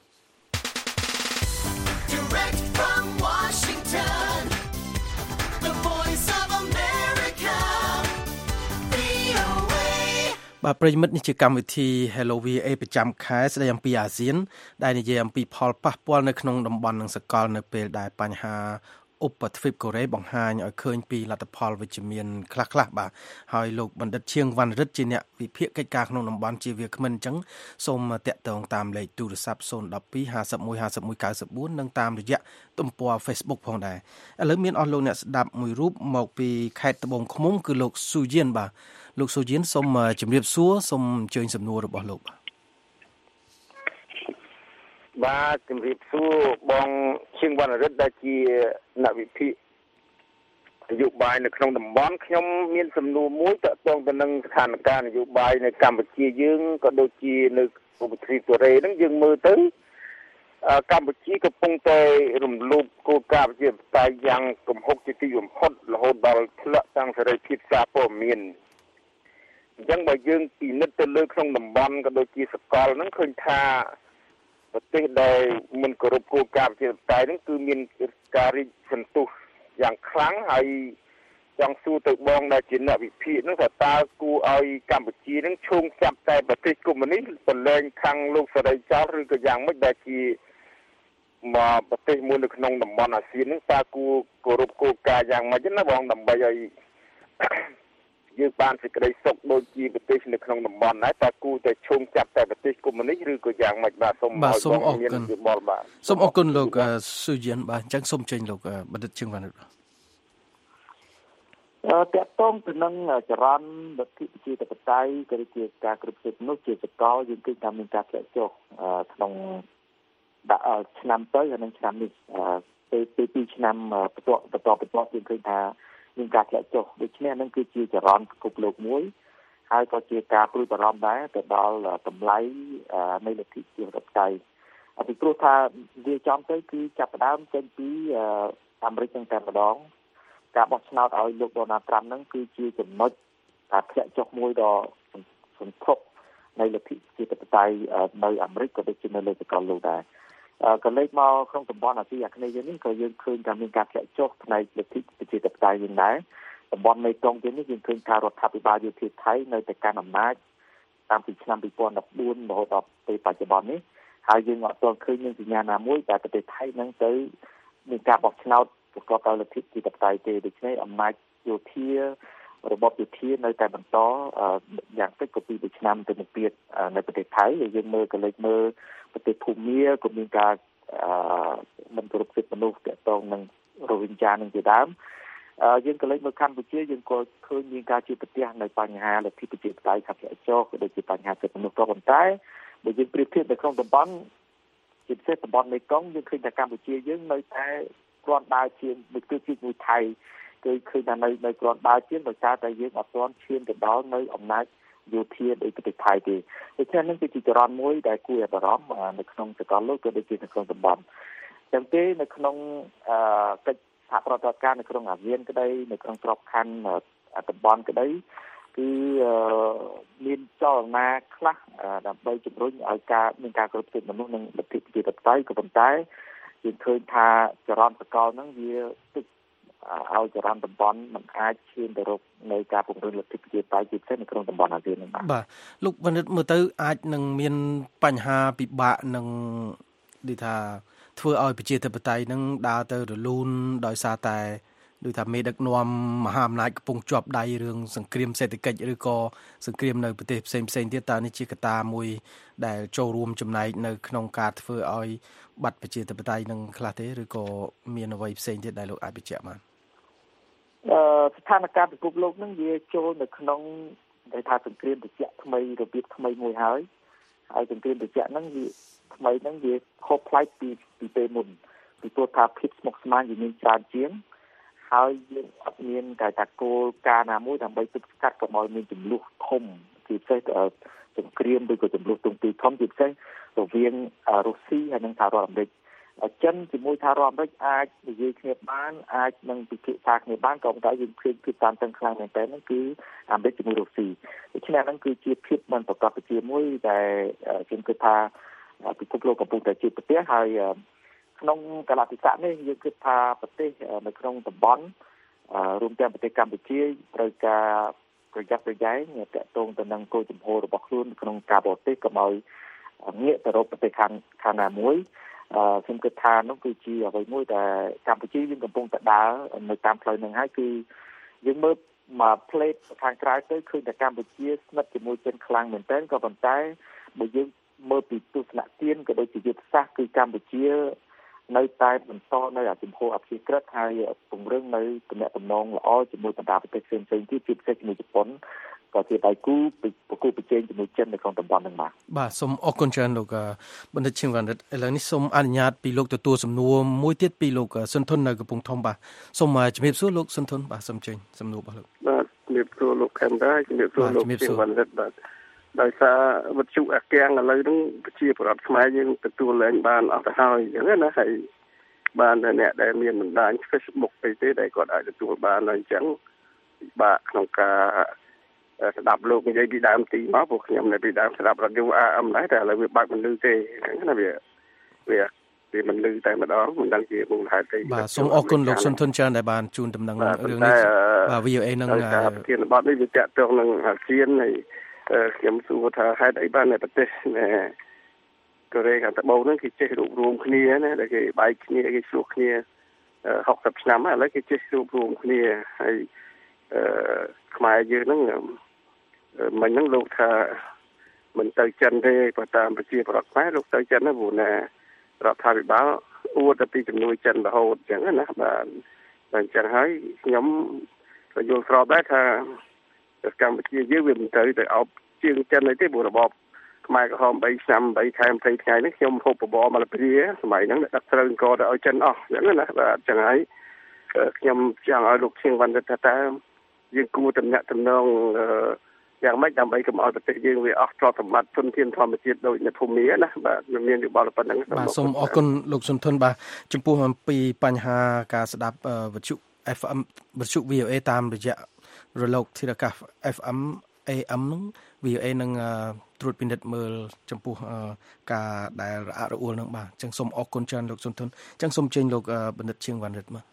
Direct from Washington, the voice of America, វី អូ เอបាទប្រិយមិត្តនេះជាកម្មវិធី Hello វី អូ เอ ប្រចាំខែស្ដីអំពីអាស៊ានដែលនិយាយអំពីផលប៉ះពាល់នៅក្នុងតំបន់និងសកលនៅពេលដែលបញ្ហាឧបទ្វីបកូរ៉េបង្ហាញឲ្យឃើញពីលទ្ធផលវិជ្ជមានខ្លះៗបាទហើយលោកបណ្ឌិតឈៀងវណ្ណរិទ្ធជាអ្នកវិភាគកិច្ចការក្នុងតំបន់ជាវាគ្មិនអញ្ចឹងសូមតាក់ទងតាមលេខទូរស័ព្ទ ศูนย์ หนึ่ง สอง ห้า หนึ่ง ห้า หนึ่ง เก้า เก้า สี่ និងតាមរយៈទំព័រ Facebook ផងដែរឥឡូវមានអស់លោកអ្នកស្ដាប់មួយរូបមកពីខេត្តត្បូងឃ្មុំគឺលោកស៊ូយៀនបាទលោកស៊ូយៀនសូមជម្រាបសួរសូមអញ្ជើញសំណួររបស់លោកបាទបាទជំរាបសួរបងឈៀងវណ្ណរិទ្ធដែលជាអ្នកវិភាគនយោបាយនៅក្នុងតំបន់ខ្ញុំមានសំណួរមួយទាក់ទងទៅនឹងស្ថានភាពនយោបាយនៅកម្ពុជាយើងក៏ដូចជានៅឧបទ្វីបកូរ៉េហ្នឹងយើងមើលទៅកម្ពុជាកំពុងតែរំលោភគោលការណ៍ប្រជាធិបតេយ្យយ៉ាងគំហុកជាទីបំផុតរហូតដល់ធ្លាក់ទាំងសេរីភាពសារព័ត៌មានអញ្ចឹងបើយើងពិនិត្យទៅលើក្នុងតំបន់ក៏ដូចជាសកលហ្នឹងឃើញថាប្រទេសដែលមិនគោរពគោលការណ៍ប្រជាធិបតេយ្យហ្នឹងគឺមានការរីកសន្ទុះយ៉ាងខ្លាំងហើយចង់សួរទៅបងដែលជាអ្នកវិភាគហ្នឹងថាតើគួរឲ្យកម្ពុជាហ្នឹងឈោងចាប់តែប្រទេសកុម្មុយនីសប្រឡែងខាងលោកសេរីចោលឬក៏យ៉ាងម៉េចដែលជាមកប្រទេសមួយនៅក្នុងតំបន់អាស៊ានហ្នឹងតើគួរគោរពគោលការណ៍យ៉ាងម៉េចណាបងដើម្បីឲ្យយើងបានសេចក្តីសុខដូចជាប្រទេសនៅក្នុងតំបន់ដែរតើគួរតែឈោងចាប់តែប្រទេសកុម្មុយនីសឬក៏យ៉ាងម៉េចបាទសូមឲ្យបងមានយោបល់បាទសូមអរគុណលោកស៊ូយៀនបាទអញ្ចឹងសូមចេញលោកបណ្ឌិតឈៀងវណ្ណរិទ្ធអឺតកតងទៅនឹងចរន្តលទ្ធិប្រជាធិបតេយ្យក៏ដូចជាការគ្រប់គ្រងមនុស្សជាសកលយើងគឺតាមមានការធ្លាក់ចុះក្នុងដាក់ឆ្នាំទៅហើយនឹងឆ្នាំនេះពេលពីឆ្នាំបន្តបន្តបន្តយើងឃើញថាមានការធ្លាក់ចុះដូច្នេះហ្នឹងគឺជាចរន្តពិភពលោកមួយហើយក៏ជាការព្រួយបារម្ភដែរទៅដល់តម្លៃនៃលទ្ធិប្រជាធិបតេយ្យពីព្រោះថាវាចំទៅគឺចាប់ផ្ដើមចេញពីអាមេរិកទាំងតែម្ដងការបោះឆ្នោតឲ្យលោកដូណាល់ត្រាំហ្នឹងគឺជាចំណុចការធ្លាក់ចុះមួយដ៏សន្ធប់នៃលទ្ធិប្រជាធិបតេយ្យនៅអាមេរិកក៏ដូចជានៅលើសកលលោកដែរក៏លេចមកក្នុងតំបន់អាស៊ីអាគ្នេយ៍យើងនេះក៏យើងឃើញថាមានការធ្លាក់ចុះផ្នែកលទ្ធិប្រជាធិបតេយ្យយើងដែរតំបន់មេគង្គយើងនេះយើងឃើញថារដ្ឋាភិបាលយោធាថៃនៅតែកាន់អំណាចតាំងពីឆ្នាំពីរពាន់ដប់បួនរហូតដល់ពេលបច្ចុប្បន្ននេះហើយយើងអត់ទាន់ឃើញមានសញ្ញាណាមួយដែលប្រទេសថៃនឹងទៅមានការបោះឆ្នោតប្រកបដោយលទ្ធិប្រជាធិបតេយ្យទេដូច្នេះអំណាចយោធារបបយោធានៅតែបន្តយ៉ាងតិចក៏ពីរឆ្នាំទៅមុខទៀតនៅប្រទេសថៃហើយយើងមើលក៏លេចមើលប្រទេសភូមាក៏មានការមិនគោរពសិទ្ធិមនុស្សទាក់ទងនឹងរោហិញឆានឹងជាដើមយើងក៏លេចមើលកម្ពុជាយើងក៏ឃើញមានការជួបប្រទះនៅបញ្ហាលទ្ធិប្រជាធិបតេយ្យខាងចុះក៏ដូចជាបញ្ហាសិទ្ធិមនុស្សក៏ប៉ុន្តែបើយើងប្រៀបធៀបនៅក្នុងតំបន់ជាពិសេសតំបន់មេគង្គយើងឃើញថាកម្ពុជាយើងនៅតែគ្រាន់ដើរជាងមួយគឺជាមួយថៃគឺឃើញថានៅនៅគ្រាន់ដើរជាងដោយសារតែយើងអត់ទាន់ឈានទៅដល់នៅអំណាចយោធាដោយប្រទេសថៃទេដូច្នេះនឹងគឺជាចរន្តមួយដែលគួរឲ្យបារម្ភនៅក្នុងសកលលោកក៏ដូចជានៅក្នុងតំបន់ចឹងទេនៅក្នុងកិច្ចសហប្រតិបត្តិការនៅក្នុងអាស៊ានក្តីនៅក្នុងក្របខ័ណ្ឌតំបន់ក្តីគឺមានចលនាខ្លះដើម្បីជំរុញឲ្យការមានការគ្រប់គ្រងមនុស្សនិងលទ្ធិប្រជាធិបតេយ្យក៏ប៉ុន្តែយើងឃើញថាចរន្តសកលហ្នឹងវាទឹកឲ្យចរន្តតំបន់มันអាចឈានទៅរកនៃការពង្រឹងលទ្ធិប្រជាធិបតេយ្យជាពិសេសនៅក្នុងតំបន់អាស៊ានហ្នឹងបាទលោកបណ្ឌិតមើលទៅអាចនឹងមានបញ្ហាពិបាកនឹងនិយាយថាធ្វើឲ្យប្រជាធិបតេយ្យហ្នឹងដើរទៅរលូនដោយសារតែដោយថាមេដឹកនាំមហាអំណាចកំពុងជាប់ដៃរឿងសង្គ្រាមសេដ្ឋកិច្ចឬក៏សង្គ្រាមនៅប្រទេសផ្សេងផ្សេងទៀតតើនេះជាកត្តាមួយដែលចូលរួមចំណែកនៅក្នុងការធ្វើឲ្យបាត់ប្រជាធិបតេយ្យនឹងខ្លះទេឬក៏មានអ្វីផ្សេងទៀតដែលលោកអាចបញ្ជាក់បានអឺស្ថានភាពពិភពលោកហ្នឹងវាចូលនៅក្នុងដែលថាសង្គ្រាមត្រជាក់ថ្មីរបៀបថ្មីមួយហើយហើយសង្គ្រាមត្រជាក់ហ្នឹងវាថ្មីហ្នឹងវាខុសប្លែកពីពីពេលមុនពីព្រោះថាភាពស្មុគស្មាញវាមានច្រើនជាងហើយយើងអត់មានតែថាគោលការណ៍ណាមួយដើម្បីទប់ស្កាត់កុំឲ្យមានចំនួនធំជាពិសេសសង្គ្រាមឬក៏ចំនួនទងទីធំជាពិសេសរវាងរុស្ស៊ីហើយនិងសហរដ្ឋអាមេរិកចិនជាមួយសហរដ្ឋអាមេរិកអាចនិយាយគ្នាបានអាចនឹងពិភាក្សាគ្នាបានក៏ប៉ុន្តែយើងឃើញភាពតានតឹងខ្លាំងមែនទែនហ្នឹងគឺអាមេរិកជាមួយរុស្ស៊ីដូច្នេះហ្នឹងគឺជាភាពមិនប្រកបជាមួយដែលខ្ញុំគិតថាពិភពលោកកំពុងតែជួបប្រទះហើយក្នុងកលៈទេសៈនេះយើងគិតថាប្រទេសនៅក្នុងតំបន់រួមទាំងប្រទេសកម្ពុជាត្រូវការប្រយ័ត្នប្រយែងទាក់ទងទៅនឹងគោលជំហររបស់ខ្លួនក្នុងការបរទេសកុំឲ្យងាកទៅរកប្រទេសខាងខាងណាមួយខ្ញុំគិតថានោះគឺជាអ្វីមួយដែលកម្ពុជាយើងកំពុងតែដើរនៅតាមផ្លូវហ្នឹងហើយគឺយើងមើលមកផ្លេតខាងក្រៅទៅឃើញតែកម្ពុជាស្និទ្ធជាមួយចិនខ្លាំងមែនទែនក៏ប៉ុន្តែបើយើងមើលពីទស្សនៈទានក៏ដូចជាយុទ្ធសាស្ត្រគឺកម្ពុជានៅតែបន្តនៅអាជំហរអភិក្រិតហើយពង្រឹងនៅទំនាក់ទំនងល្អជាមួយបណ្ដាប្រទេសផ្សេងៗទៀតជាពិសេសជាមួយជប៉ុនក៏ជាដៃគូប្រគល់ប្រជែងជាមួយចិននៅក្នុងតំបន់ហ្នឹងបាទបាទសូមអរគុណច្រើនលោកបណ្ឌិតឈៀងវណ្ណរិទ្ធឥឡូវនេះសូមអនុញ្ញាតពីលោកទទួលសំណួរមួយទៀតពីលោកសុនធុននៅកំពង់ធំបាទសូមជំរាបសួរលោកសុនធុនបាទសូមចេញសំណួររបស់លោកបាទជំរាបសួរលោកខេមរ៉ាជំរាបសួរលោកឈៀងវណ្ណរិទ្ធបាទដោយសារវិទ្យុអាគាំងឥឡូវហ្នឹងប្រជាពលរដ្ឋខ្មែរយើងទទួលលែងបានអស់ទៅហើយអញ្ចឹងណាហើយបានតែអ្នកដែលមានបណ្ដាញ Facebook អីទេដែលគាត់អាចទទួលបានហើយអញ្ចឹងពិបាកក្នុងការស្ដាប់លោកនិយាយពីដើមទីមកពួកខ្ញុំនៅពីដើមស្ដាប់រ៉ាឌីអូ អា អឹម ដែរតែឥឡូវវាបាក់មិនលឺទេណាវាវាវាមិនលឺតែម្ដងមិនដឹងជាមូលហេតុអីបាទសូមអរគុណលោកសុនធុនច្រើនដែលបានជូនដំណឹងរឿងនេះបាទ វី អូ អេ នឹងប្រធានបទនេះវាតាក់ទងនឹងអាស៊ានហើយខ្ញុំសួរថាហេតុអីបាននៅប្រទេសកូរ៉េខាងត្បូងហ្នឹងគេចេះរួបរวมគ្នាណាដែលគេបែកគ្នាគេឆ្លោះគ្នាហុកសិបឆ្នាំហើយឥឡូវគេចេះរួបរวมគ្នាហើយអឺខ្មែរយើងហ្នឹងមិញហ្នឹងលោកថាមិនទៅចិនទេបើតាមប្រជាប្រដ្ឋខ្មែរលោកទៅចិនណាព្រោះណារដ្ឋាភិបាលអួតទៅពីជំនួយចិនរហូតអញ្ចឹងណាបាទតែអញ្ចឹងហើយខ្ញុំក៏យល់ស្របដែរថាកម្ពុជាយើងវាមិនទៅទៅអោបជាងចិនអីទេព្រោះរបបខ្មែរក្រហមបីឆ្នាំបីខែยี่สิบថ្ងៃនេះខ្ញុំហូបបបរមកលព្រាសម័យហ្នឹងដឹកត្រូវក៏ទៅឲ្យចិនអស់អញ្ចឹងណាបាទអញ្ចឹងហើយខ្ញុំចង់ឲ្យលោកឈៀងវណ្ណរិទ្ធថាតើយើងគួរតំណាក់តំណងយ៉ាងម៉េចដើម្បីកុំឲ្យប្រទេសយើងវាអស់ទ្រព្យសម្បត្តិទុនធានធម្មជាតិដូចនៅភូមាណាបាទមានយោបល់ប៉ុណ្ណឹងបាទសូមអរគុណលោកសុនធុនបាទចំពោះអំពីបញ្ហាការស្ដាប់វិទ្យុ เอฟ เอ็ม វិទ្យុ វី អូ អេ តាមរយៈរលកធាតុអាកាស เอฟ เอ็ม เอ เอ็ม នឹង វី អូ អេ នឹងត្រួតពិនិត្យមើលចំពោះការដែលរអាក់រអួលនឹងបាទអញ្ចឹងសូមអរគុណច្រើនលោកសុនធុនអញ្ចឹងសូមចេញលោកបណ្ឌិតឈៀងវណ្ណរិទ្ធមក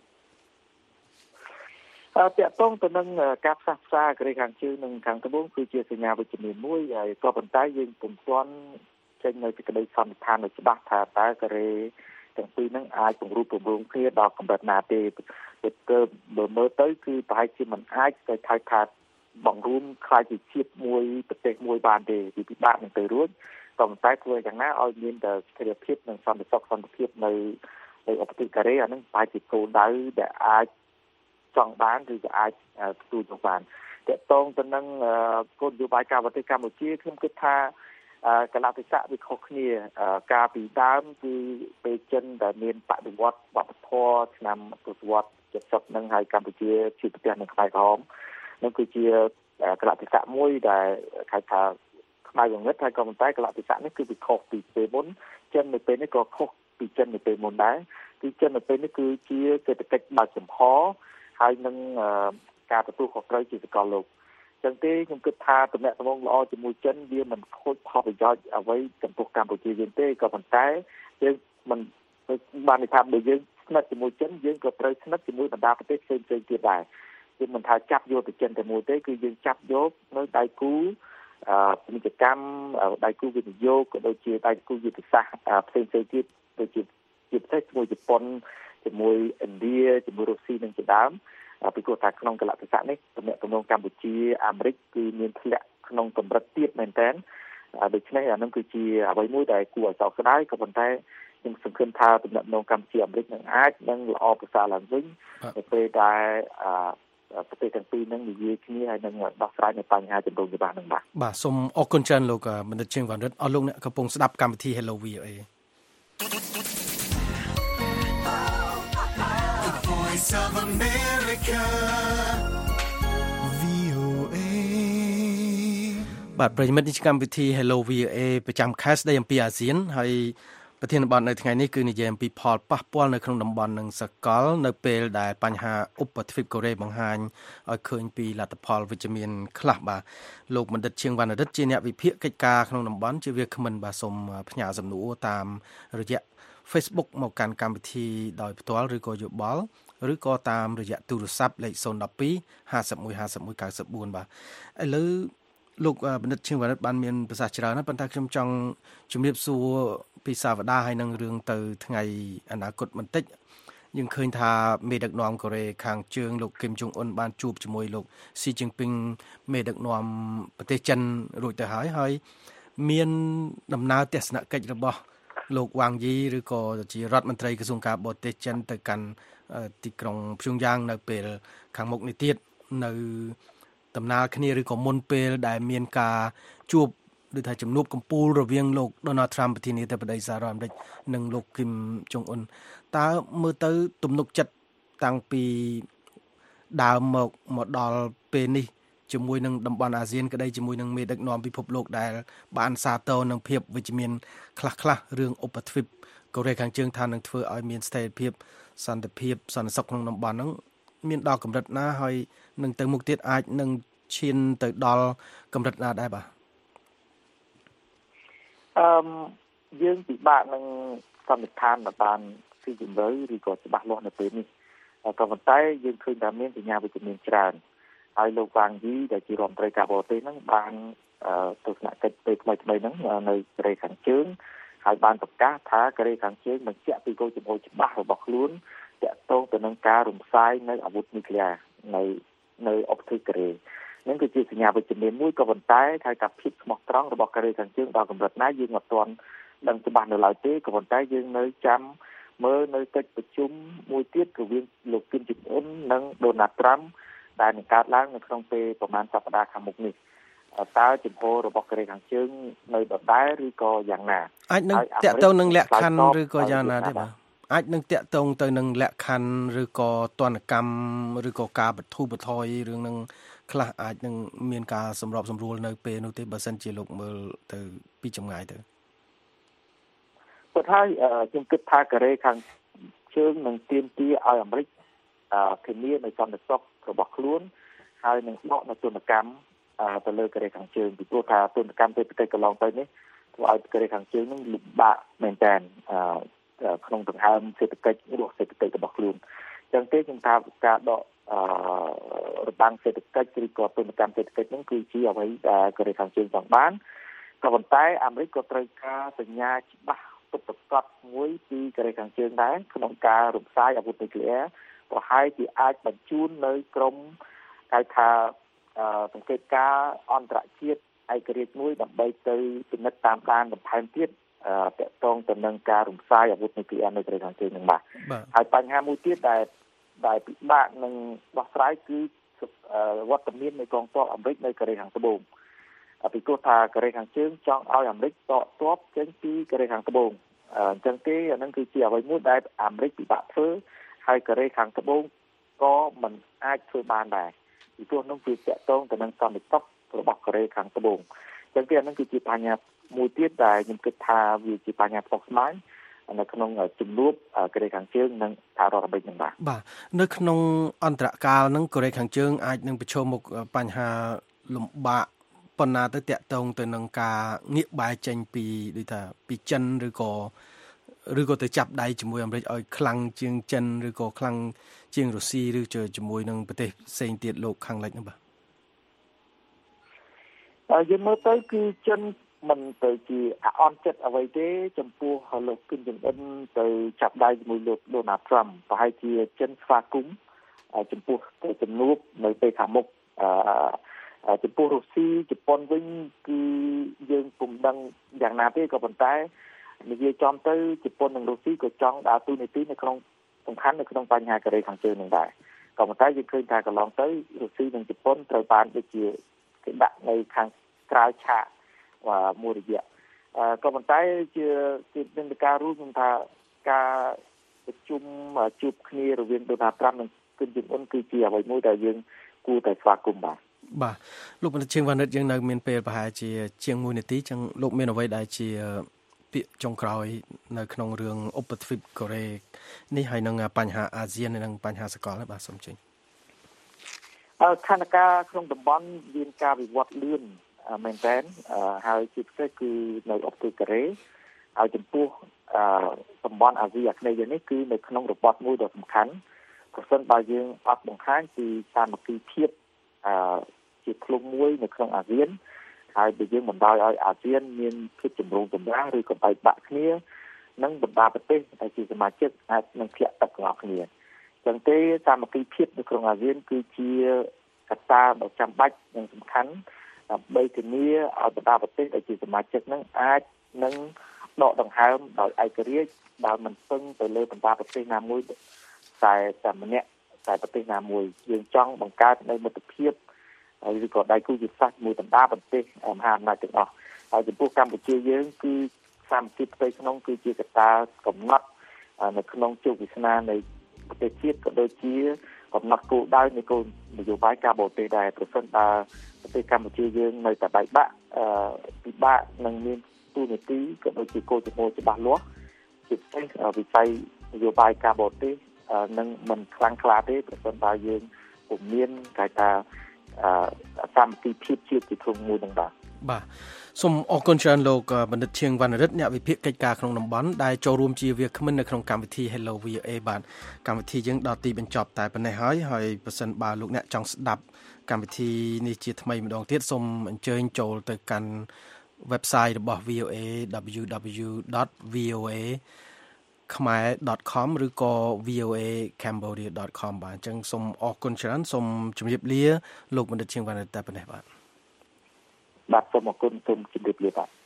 អឺតាក់ទងទៅនឹងការផ្សះផ្សាកូរ៉េខាងជើងនិងខាងត្បូងគឺជាសញ្ញាវិជ្ជមានមួយហើយក៏ប៉ុន្តែយើងពុំទាន់ចេញនៅសេចក្តីសន្និដ្ឋានឲ្យច្បាស់ថាតើកូរ៉េទាំងពីរហ្នឹងអាចពង្រូបពង្រួមគ្នាដល់កម្រិតណាទេទៅបើមើលទៅគឺប្រហែលជាមិនអាចទៅថៅថាបង្រួមខ្លាយជាជាតិមួយប្រទេសមួយបានទេពីពិបាកនឹងទៅរួចក៏ប៉ុន្តែធ្វើយ៉ាងណាឲ្យមានតែស្ថិរភាពនិងសន្តិសុខសន្តិភាពនៅនៅឧបទ្វីបកូរ៉េអាហ្នឹងប្រហែលជាគោលដៅដែលអាចចង់បានឬក៏អាចទទួលយកបានតកតងទៅនឹងគោលនយោបាយការបរទេសកម្ពុជាខ្ញុំគិតថាកលៈទេសៈវាខុសគ្នាការពីដើមគឺពេលចិនដែលមានបដិវត្តវប្បធម៌ឆ្នាំទសវត្សរ៍เจ็ดสิบនឹងហើយកម្ពុជាជាប្រទេសនៅខ្មែរក្រហមនោះគឺជាកលៈទេសៈមួយដែលគេថាខ្មែរងងឹតហើយក៏ប៉ុន្តែកលៈទេសៈនេះគឺវាខុសពីពេលមុនចិននៅពេលនេះក៏ខុសពីចិននៅពេលមុនដែរគឺចិននៅពេលនេះគឺជាសេដ្ឋកិច្ចបើកចំហហើយនឹងការទទួលខុសត្រូវជាសកលលោកចឹងទេខ្ញុំគិតថាតំណែងតំណងល្អជាមួយចិនវាមិនខូចផលប្រយោជន៍អ្វីចំពោះកម្ពុជាយើងទេក៏ប៉ុន្តែយើងមិនបាននិយាយថាបើយើងស្និទ្ធជាមួយចិនយើងក៏ត្រូវស្និទ្ធជាមួយបណ្ដាប្រទេសផ្សេងៗទៀតដែរយើងមិនថាចាប់យកទៅចិនតែមួយទេគឺយើងចាប់យកនៅដៃគូពាណិជ្ជកម្មដៃគូវិនិយោគក៏ដូចជាដៃគូយុទ្ធសាស្ត្រផ្សេងៗទៀតដូចជាជាពិសេសជាមួយជប៉ុនជាមួយឥណ្ឌាជាមួយរុស្ស៊ីនិងជាដើមពីព្រោះថាក្នុងកលៈទេសៈនេះទំនាក់ទំនងកម្ពុជាអាមេរិកគឺមានធ្លាក់ក្នុងកម្រិតទាបមែនទែនដូច្នេះអានឹងគឺជាអ្វីមួយដែលគួរឲ្យសោកស្ដាយក៏ប៉ុន្តែខ្ញុំសង្ឃឹមថាទំនាក់ទំនងកម្ពុជាអាមេរិកនឹងអាចនឹងល្អប្រសើរឡើងវិញនៅពេលដែលប្រទេសទាំងពីរនឹងនិយាយគ្នាហើយនឹងដោះស្រាយនៅបញ្ហាចម្រូងចម្រាសនឹងបាទបាទសូមអរគុណច្រើនលោកបណ្ឌិតជើងវណ្ណរិទ្ធអស់លោកអ្នកកំពុងស្ដាប់កម្មវិធី Hello វី អូ เอ The Voice of America វី អូ เอបាទប្រិយមិត្តនេះកម្មវិធី Hello វី អូ เอ ប្រចាំខែស្ដីអំពីអាស៊ានហើយប្រធានបទនៅថ្ងៃនេះគឺនិយាយអំពីផលប៉ះពាល់នៅក្នុងតំបន់និងសកលនៅពេលដែលបញ្ហាឧបទ្វីបកូរ៉េបង្ហាញឲ្យឃើញពីលទ្ធផលវិជ្ជមានខ្លះបាទលោកបណ្ឌិតជើងវណ្ណរិទ្ធជាអ្នកវិភាគកិច្ចការក្នុងតំបន់ជាវាគ្មិនបាទសូមផ្ញើសំណួរតាមរយៈ Facebook មកកាន់កម្មវិធីដោយផ្ទាល់ឬក៏យោបល់ឬក៏តាមរយៈទូរស័ព្ទលេខศูนย์ หนึ่ง สอง ห้า ห้า หนึ่ง ห้า หนึ่ง เก้า ศูนย์បាទឥឡូវលោកបណ្ឌិតជើងវណ្ណរិទ្ធបានមានប្រសាសន៍ច្រើនណាស់ប៉ុន្តែខ្ញុំចង់ជំរាបសួរពីសាវតាហើយនឹងរឿងទៅថ្ងៃអនាគតបន្តិចយើងឃើញថាមេដឹកនាំកូរ៉េខាងជើងលោកគឹមជុងអ៊ុនបានជួបជាមួយលោកស៊ីជីនពីងមេដឹកនាំប្រទេសចិនរួចទៅហើយហើយមានដំណើរទស្សនកិច្ចរបស់លោកវ៉ាងយីឬក៏ជារដ្ឋមន្ត្រីក្រសួងការបរទេសចិនទៅកាន់ទីក្រុងព្យុងយ៉ាងនៅពេលខាងមុខនេះទៀតនៅដំណើរគ្នាឬក៏មុនពេលដែលមានការជួបដូចថាជំនួបកំពូលរវាងលោក Donald Trump ប្រធានាធិបតីសហរដ្ឋអាមេរិកនិងលោកគឹមជុងអ៊ុនតើមើលទៅទំនុកចិត្តតាំងពីដើមមកមកដល់ពេលនេះជាមួយនឹងតំបន់អាស៊ានក្តីជាមួយនឹងមេដឹកនាំពិភពលោកដែលបានសាទរនឹងភាពវិជ្ជមានខ្លះៗរឿងឧបទ្វីបកូរ៉េខាងជើងថានឹងធ្វើឲ្យមានស្ថិរភាពសន្តិភាពសន្តិសុខក្នុងតំបន់ហ្នឹងមានដល់កម្រិតណាហើយនឹងទៅមុខទៀតអាចនឹងឈានទៅដល់កម្រិតណាដែរបាទអឺយើងពិបាកនឹងសន្និដ្ឋានបានស៊ីជម្រៅឬក៏ច្បាស់លាស់នៅពេលនេះក៏ប៉ុន្តែយើងឃើញថាមានសញ្ញាវិជ្ជមានច្រើនហើយលោកវ៉ាងយីដែលជារដ្ឋមន្ត្រីការបរទេសហ្នឹងបានទស្សនកិច្ចពេលថ្មីថ្មីហ្នឹងនៅកូរ៉េខាងជើងហើយបានប្រកាសថាកូរ៉េខាងជើងបញ្ជាក់ពីគោលចំហច្បាស់របស់ខ្លួនទាក់ទងទៅនឹងការរំសាយនៅអាវុធនុយក្លេអ៊ែរនៅនៅឧបទ្វីបកូរ៉េនឹងគឺជាសញ្ញាវិជ្ជមានមួយក៏ប៉ុន្តែថាការភាពស្មោះត្រង់របស់កូរ៉េខាងជើងដល់កម្រិតណាយើងមិនទាន់ដឹងច្បាស់នៅឡើយទេក៏ប៉ុន្តែយើងនៅចាំមើលនៅកិច្ចប្រជុំមួយទៀតរវាងលោកគឹមជុងអ៊ុននិងដូណាល់ត្រាំដែលនឹងកើតឡើងនៅក្នុងពេលប្រហែលសប្តាហ៍ខាងមុខនេះតើជំហររបស់កូរ៉េខាងជើងនៅដដែលឬក៏យ៉ាងណាអាចនឹងតាក់ទងនឹងលក្ខខណ្ឌឬក៏យ៉ាងណាទេបាទអាចនឹងតាក់ទងទៅនឹងលក្ខខណ្ឌឬក៏ទណ្ឌកម្មឬក៏ការបធូរបថយរឿងនឹងខ្លះអាចនឹងមានការសម្របសម្រួលនៅពេលនោះទេបើសិនជាលោកមើលទៅពីចម្ងាយទៅគាត់ហើយខ្ញុំគិតថាកូរ៉េខាងជើងនឹងទាមទារឲ្យអាមេរិកធានានៅសន្តិសុខរបស់ខ្លួនហើយនឹងដកនៅទណ្ឌកម្មទៅលើកូរ៉េខាងជើងពីព្រោះថាទណ្ឌកម្មសេដ្ឋកិច្ចកន្លងទៅនេះធ្វើឲ្យកូរ៉េខាងជើងនឹងលំបាកមែនទែនក្នុងដង្ហើមសេដ្ឋកិច្ចរស់សេដ្ឋកិច្ចរបស់ខ្លួនអញ្ចឹងទេខ្ញុំថាការដកអឺរបាំងសេដ្ឋកិច្ចឬក៏ទណ្ឌកម្មសេដ្ឋកិច្ចហ្នឹងគឺជាអ្វីដែលកូរ៉េខាងជើងចង់បានក៏ប៉ុន្តែអាមេរិកក៏ត្រូវការសញ្ញាច្បាស់ពិតប្រាកដមួយពីកូរ៉េខាងជើងដែរក្នុងការរំសាយអាវុធនុយក្លេអ៊ែរប្រហែលជាអាចបញ្ជូននៅក្រមហៅថាសង្កេតការអន្តរជាតិឯករាជ្យមួយដើម្បីទៅពិនិត្យតាមដានបន្ថែមទៀតតកតងទៅនឹងការរំសាយអាវុធនុយក្លេអ៊ែរនៅកូរ៉េខាងជើងនឹងបាទហើយបញ្ហាមួយទៀតដែលដែលពិបាកនឹងដោះស្រាយគឺវត្តមាននៃកងទ័ពអាមេរិកនៅកូរ៉េខាងត្បូងពីព្រោះថាកូរ៉េខាងជើងចង់ឲ្យអាមេរិកតកទ័ពចេញពីកូរ៉េខាងត្បូងអញ្ចឹងទេអានឹងគឺជាអ្វីមួយដែលអាមេរិកពិបាកធ្វើហើយកូរ៉េខាងត្បូងក៏មិនអាចធ្វើបានដែរពីព្រោះនោះវាតកតងទៅនឹងសន្តិសុខរបស់កូរ៉េខាងត្បូងអញ្ចឹងទេអានឹងគឺជាបញ្ហាមួយទៀតដែលខ្ញុំគិតថាវាជាបញ្ហាផ្ទុះស្មាយនៅក្នុងជំនួបកូរ៉េខាងជើងនិងសហរដ្ឋអាមេរិកនឹងបាទបាទនៅក្នុងអន្តរកាលហ្នឹងកូរ៉េខាងជើងអាចនឹងប្រឈមមុខបញ្ហាលំបាកប៉ុណ្ណាទៅតាក់ទងទៅនឹងការងាកបែរចេញពីដូចថាពីចិនឬក៏ឬក៏ទៅចាប់ដៃជាមួយអាមេរិកឲ្យខ្លាំងជាងចិនឬក៏ខ្លាំងជាងរុស្ស៊ីឬជាមួយនឹងប្រទេសផ្សេងទៀតលោកខាងលិចហ្នឹងបាទយើងមើលទៅគឺចិនមិនទៅជាអន់ចិត្តអ្វីទេចំពោះលោកគឹមចុងអិនទៅចាប់ដៃជាមួយលោកដូណាល់ត្រាំប្រហែលជាចិនស្វាគមន៍ចំពោះទៅជំនួបនៅពេលខាងមុខអឺចំពោះរុស្ស៊ីជប៉ុនវិញគឺយើងពុំដឹងយ៉ាងណាទេក៏ប៉ុន្តែនិយាយចំទៅជប៉ុននិងរុស្ស៊ីក៏ចង់ដើរតួនាទីនៅក្នុងសំខាន់នៅក្នុងបញ្ហាកូរ៉េខាងជើងនឹងដែរក៏ប៉ុន្តែយើងឃើញថាកន្លងទៅរុស្ស៊ីនិងជប៉ុនត្រូវបានដូចជាគេដាក់នៅខាងក្រៅឆាកមួយរយៈក៏ប៉ុន្តែជាជានឹងការរួមថាការប្រជុំជួបគ្នារវាងដូណាល់ត្រាំនិងគឹមចុងអ៊ុនគឺជាអ្វីមួយដែលយើងគួរតែស្វាគមន៍បាទបាទលោកបណ្ឌិតឈៀងវណ្ណិតយើងនៅមានពេលប្រហែលជាជាងមួយនាទីចឹងលោកមានអ្វីដែលជាពាក្យចុងក្រោយនៅក្នុងរឿងឧបទ្វីបកូរ៉េនេះហើយនឹងបញ្ហាអាស៊ាននិងបញ្ហាសកលបាទសូមជឿអឺស្ថានភាពក្នុងតំបន់មានការវិវត្តលឿនមែនទែនហើយជាពិសេសគឺនៅឧបទ្វីបកូរ៉េហើយចំពោះតំបន់អាស៊ីអាគ្នេយ៍នេះគឺនៅក្នុងរបបមួយដ៏សំខាន់ប្រសិនបើយើងអត់បង្ហាញពីសាមគ្គីភាពអឺជាឃ្លុំមួយនៅក្នុងអាស៊ានហើយបើយើងបណ្ដោយឲ្យអាស៊ានមានភាពចម្រូងចម្រាសឬក៏បែកបាក់គ្នានិងបណ្ដាប្រទេសដែលជាសមាជិកអាចនឹងធ្លាក់ទឹកទាំងអស់គ្នាចឹងទេសាមគ្គីភាពនៅក្នុងអាស៊ានគឺជាកត្តាដ៏ចាំបាច់និងសំខាន់ដើម្បីធានាឲ្យបណ្ដាប្រទេសដែលជាសមាជិកនឹងអាចនឹងដកដង្ហើមដោយឯករាជ្យដែលមិនពឹងទៅលើបណ្ដាប្រទេសណាមួយតែតែម្នាក់តែប្រទេសណាមួយយើងចង់បង្កើតនៅមិត្តភាពហើយឬក៏ដៃគូយុទ្ធសាស្ត្រមួយបណ្ដាប្រទេសមហាអំណាចទាំងអស់ហើយចំពោះកម្ពុជាយើងគឺសាមគ្គីផ្ទៃក្នុងគឺជាកត្តាកំណត់នៅក្នុងជោគវាសនានៃប្រទេសជាតិក៏ដូចជាកំណត់គោលដៅនៃគោលនយោបាយការបរទេសដែរប្រសិនបើប្រទេសកម្ពុជាយើងនៅតែបែកបាក់ពិបាកនឹងមានទូនាទីក៏ដូចជាគោលជំហរច្បាស់លាស់ជាពិសេសវិស័យនយោបាយការបរទេសនឹងមិនខ្លាំងក្លាទេប្រសិនបើយើងពុំមានគេថាសាមគ្គីភាពជាតិជាធំមួយនឹងបាទបាទសូមអរគុណច្រើនលោកបណ្ឌិតឈៀងវណ្ណរិទ្ធអ្នកវិភាគកិច្ចការក្នុងតំបន់ដែលចូលរួមជាវាគ្មិននៅក្នុងកម្មវិធី Hello វី អូ អេ បាទកម្មវិធីយើងដល់ទីបញ្ចប់តែប៉ុណ្ណេះហើយហើយបើសិនបើលោកអ្នកចង់ស្ដាប់កម្មវិធីនេះជាថ្មីម្ដងទៀតសូមអញ្ជើញចូលទៅកាន់ website របស់ វី អូ เอ ดับเบิลยู ดับเบิลยู ดอท วี โอ เอ ขมาย ดอท คอม ឬក៏ វី អូ เอ คมโบเดีย ดอท คอม បាទអញ្ចឹងសូមអរគុណច្រើនសូមជម្រាបលាលោកបណ្ឌិតឈៀងវណ្ណរិទ្ធតែប៉ុណ្ណេះបាទបាទសូមអរគុណសូមជម្រាបលាបាទ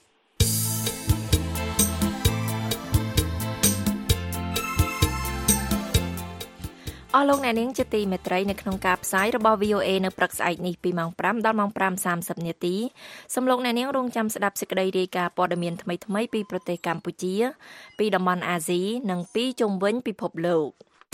អស់លោកអ្នកនាងជាទីមេត្រីនៅក្នុងការផ្សាយរបស់ វី អូ เอ នៅព្រឹកស្អែកនេះពីម៉ោងប្រាំដល់ម៉ោងប្រាំសាមសិបនាទីសូមលោកអ្នកនាងរងចាំស្ដាប់សេចក្តីរាយការណ៍ព័ត៌មានថ្មីៗពីប្រទេសកម្ពុជាពីតំបន់អាស៊ីនិងពីជុំវិញពិភពលោក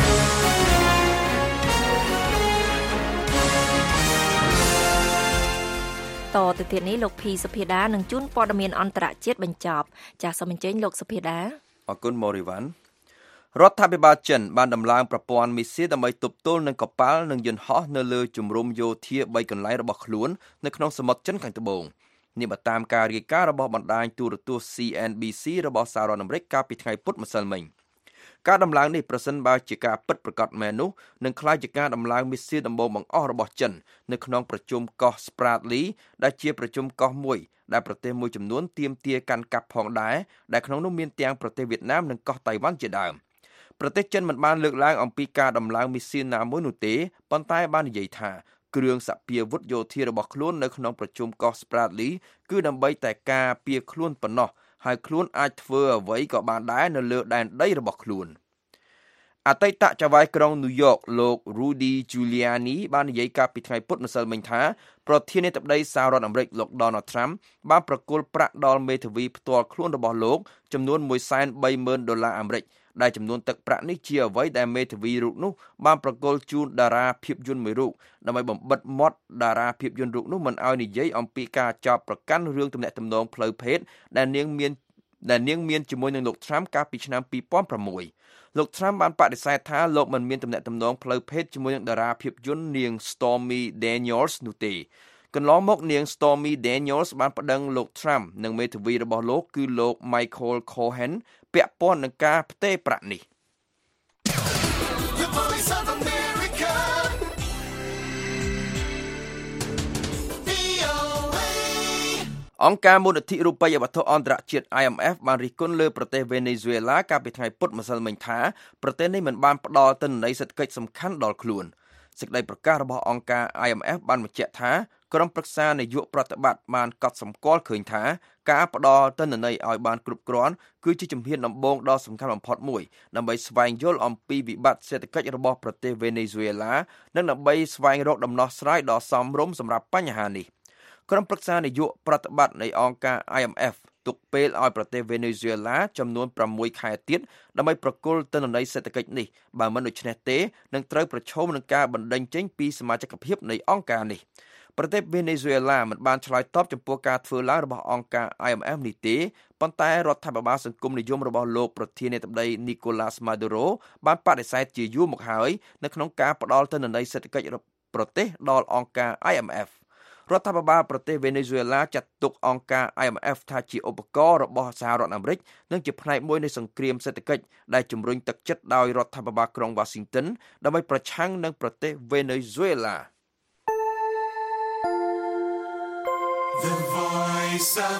តទៅទៀតនេះលោកភីសុភាដានឹងជូនព័ត៌មានអន្តរជាតិបញ្ចប់ចាសសូមអញ្ជើញលោកសុភាដាអរគុណម៉ូរីវ៉ាន់រដ្ឋាភិបាលចិនបានដំឡើងប្រព័ន្ធមីស៊ីលដើម្បីទប់ទល់នឹងកប៉ាល់និងយន្តហោះនៅលើជំរំយោធាបីកន្លែងរបស់ខ្លួននៅក្នុងសមុទ្រចិនខាងត្បូងនេះបើតាមការរាយការណ៍របស់បណ្ដាញទូរទស្សន៍ ซี เอ็น บี ซี របស់សហរដ្ឋអាមេរិកកាលពីថ្ងៃពុធម្សិលមិញការដំឡើងនេះប្រសិនបើជាការពិតប្រាកដមែននោះនឹងក្លាយជាការដំឡើងមីស៊ីលដំបូងបង្អស់របស់ចិននៅក្នុងប្រជុំកោះ Spratly ដែលជាប្រជុំកោះមួយដែលប្រទេសមួយចំនួនទាមទារកាន់កាប់ផងដែរដែលក្នុងនោះមានទាំងប្រទេសវៀតណាមនិងកោះតៃវ៉ាន់ជាដើមប្រទេសចិនមិនបានលើកឡើងអំពីការដំឡើងមីស៊ីលណាមួយនោះទេប៉ុន្តែបាននិយាយថាគ្រឿងសព្វាវុធយោធារបស់ខ្លួននៅក្នុងប្រជុំកោះ Spratly គឺដើម្បីតែការពារខ្លួនប៉ុណ្ណោះហើយខ្លួនអាចធ្វើអ្វីក៏បានដែរនៅលើដែនដីរបស់ខ្លួនអតីតចៅហ្វាយក្រុងញូវយ៉កលោក Rudy Giuliani បាននិយាយកាលពីថ្ងៃពុធម្សិលមិញថាប្រធានាធិបតីសហរដ្ឋអាមេរិកលោក Donald Trump បានប្រគល់ប្រាក់ដល់មេធាវីផ្ទាល់ខ្លួនរបស់លោកចំនួន មួយសែនបីម៉ឺន ដុល្លារអាមេរិកដែលចំនួនទឹកប្រាក់នេះជាអ្វីដែលមេធាវីរូបនោះបានប្រគល់ជូនតារាភាពយន្តមួយរូបដើម្បីបំបិទមាត់តារាភាពយន្តរូបនោះមិនឲ្យនិយាយអំពីការចោទប្រកាន់រឿងទំនាក់ទំនងផ្លូវភេទដែលនាងមានដែលនាងមានជាមួយនឹងលោក Trump កាលពីឆ្នាំពីរពាន់ប្រាំមួយលោក Trump បានបដិសេធថាលោកមិនមានទំនាក់ទំនងផ្លូវភេទជាមួយនឹងតារាភាពយន្តនាង Stormy Daniels នោះទេកន្លងមកនាង Stormy Daniels បានប្តឹងលោក Trump និងមេធាវីរបស់លោកគឺលោក Michael Cohen ពាក់ព័ន្ធនឹងការផ្ទេរប្រាក់នេះអអង្គការមូលនិធិរូបិយវត្ថុអន្តរជាតិ I M F បានរិះគន់លើប្រទេសវេណេស៊ុយអេឡាកាលពីថ្ងៃពុធម្សិលមិញថាប្រទេសនេះមិនបានផ្ដល់ទិន្នន័យសេដ្ឋកិច្ចសំខាន់ដល់ខ្លួនសេចក្តីប្រកាសរបស់អង្គការ I M F បានបញ្ជាក់ថាក្រុមប្រឹក្សានាយកប្រតិបត្តិបានកត់សម្គាល់ឃើញថាការផ្ដល់ទិន្នន័យឲ្យបានគ្រប់គ្រាន់គឺជាជំហានដំបូងដ៏សំខាន់បំផុតមួយដើម្បីស្វែងយល់អំពីវិបត្តិសេដ្ឋកិច្ចរបស់ប្រទេសវេណេស៊ុយអេឡានិងដើម្បីស្វែងរកដំណោះស្រាយដ៏សមរម្យសម្រាប់បញ្ហានេះក្រុមប្រឹក្សានាយកប្រតិបត្តិនៃអង្គការ I M F ទុកពេលឲ្យប្រទេសវេណេស៊ុយអេឡាចំនួនប្រាំមួយខែទៀតដើម្បីប្រគល់ទិន្នន័យសេដ្ឋកិច្ចនេះបើមិនដូច្នេះទេនឹងត្រូវប្រឈមនឹងការបណ្តេញចេញពីសមាជិកភាពនៃអង្គការនេះប្រទេសវេណេស៊ុយអេឡាមិនបានឆ្លើយតបចំពោះការធ្វើឡើងរបស់អង្គការ I M F នេះទេប៉ុន្តែរដ្ឋាភិបាលសង្គមនិយមរបស់លោកប្រធានាធិបតី Nicolas Maduro បានបដិសេធជាយូរមកហើយនៅក្នុងការផ្ដល់ទិន្នន័យសេដ្ឋកិច្ចប្រទេសដល់អង្គការ I M Fរដ្ឋាភិបាលប្រទេសវេណេស៊ុយអេឡាចាត់ទុកអង្គការ I M F ថាជាឧបករណ៍របស់សហរដ្ឋអាមេរិកនិងជាផ្នែកមួយនៃសង្គ្រាមសេដ្ឋកិច្ចដែលជំរុញទឹកចិត្តដោយរដ្ឋាភិបាលក្រុង Washington ដើម្បីប្រឆាំងនឹងប្រទេសវេណេស៊ុយអេឡា The Voice of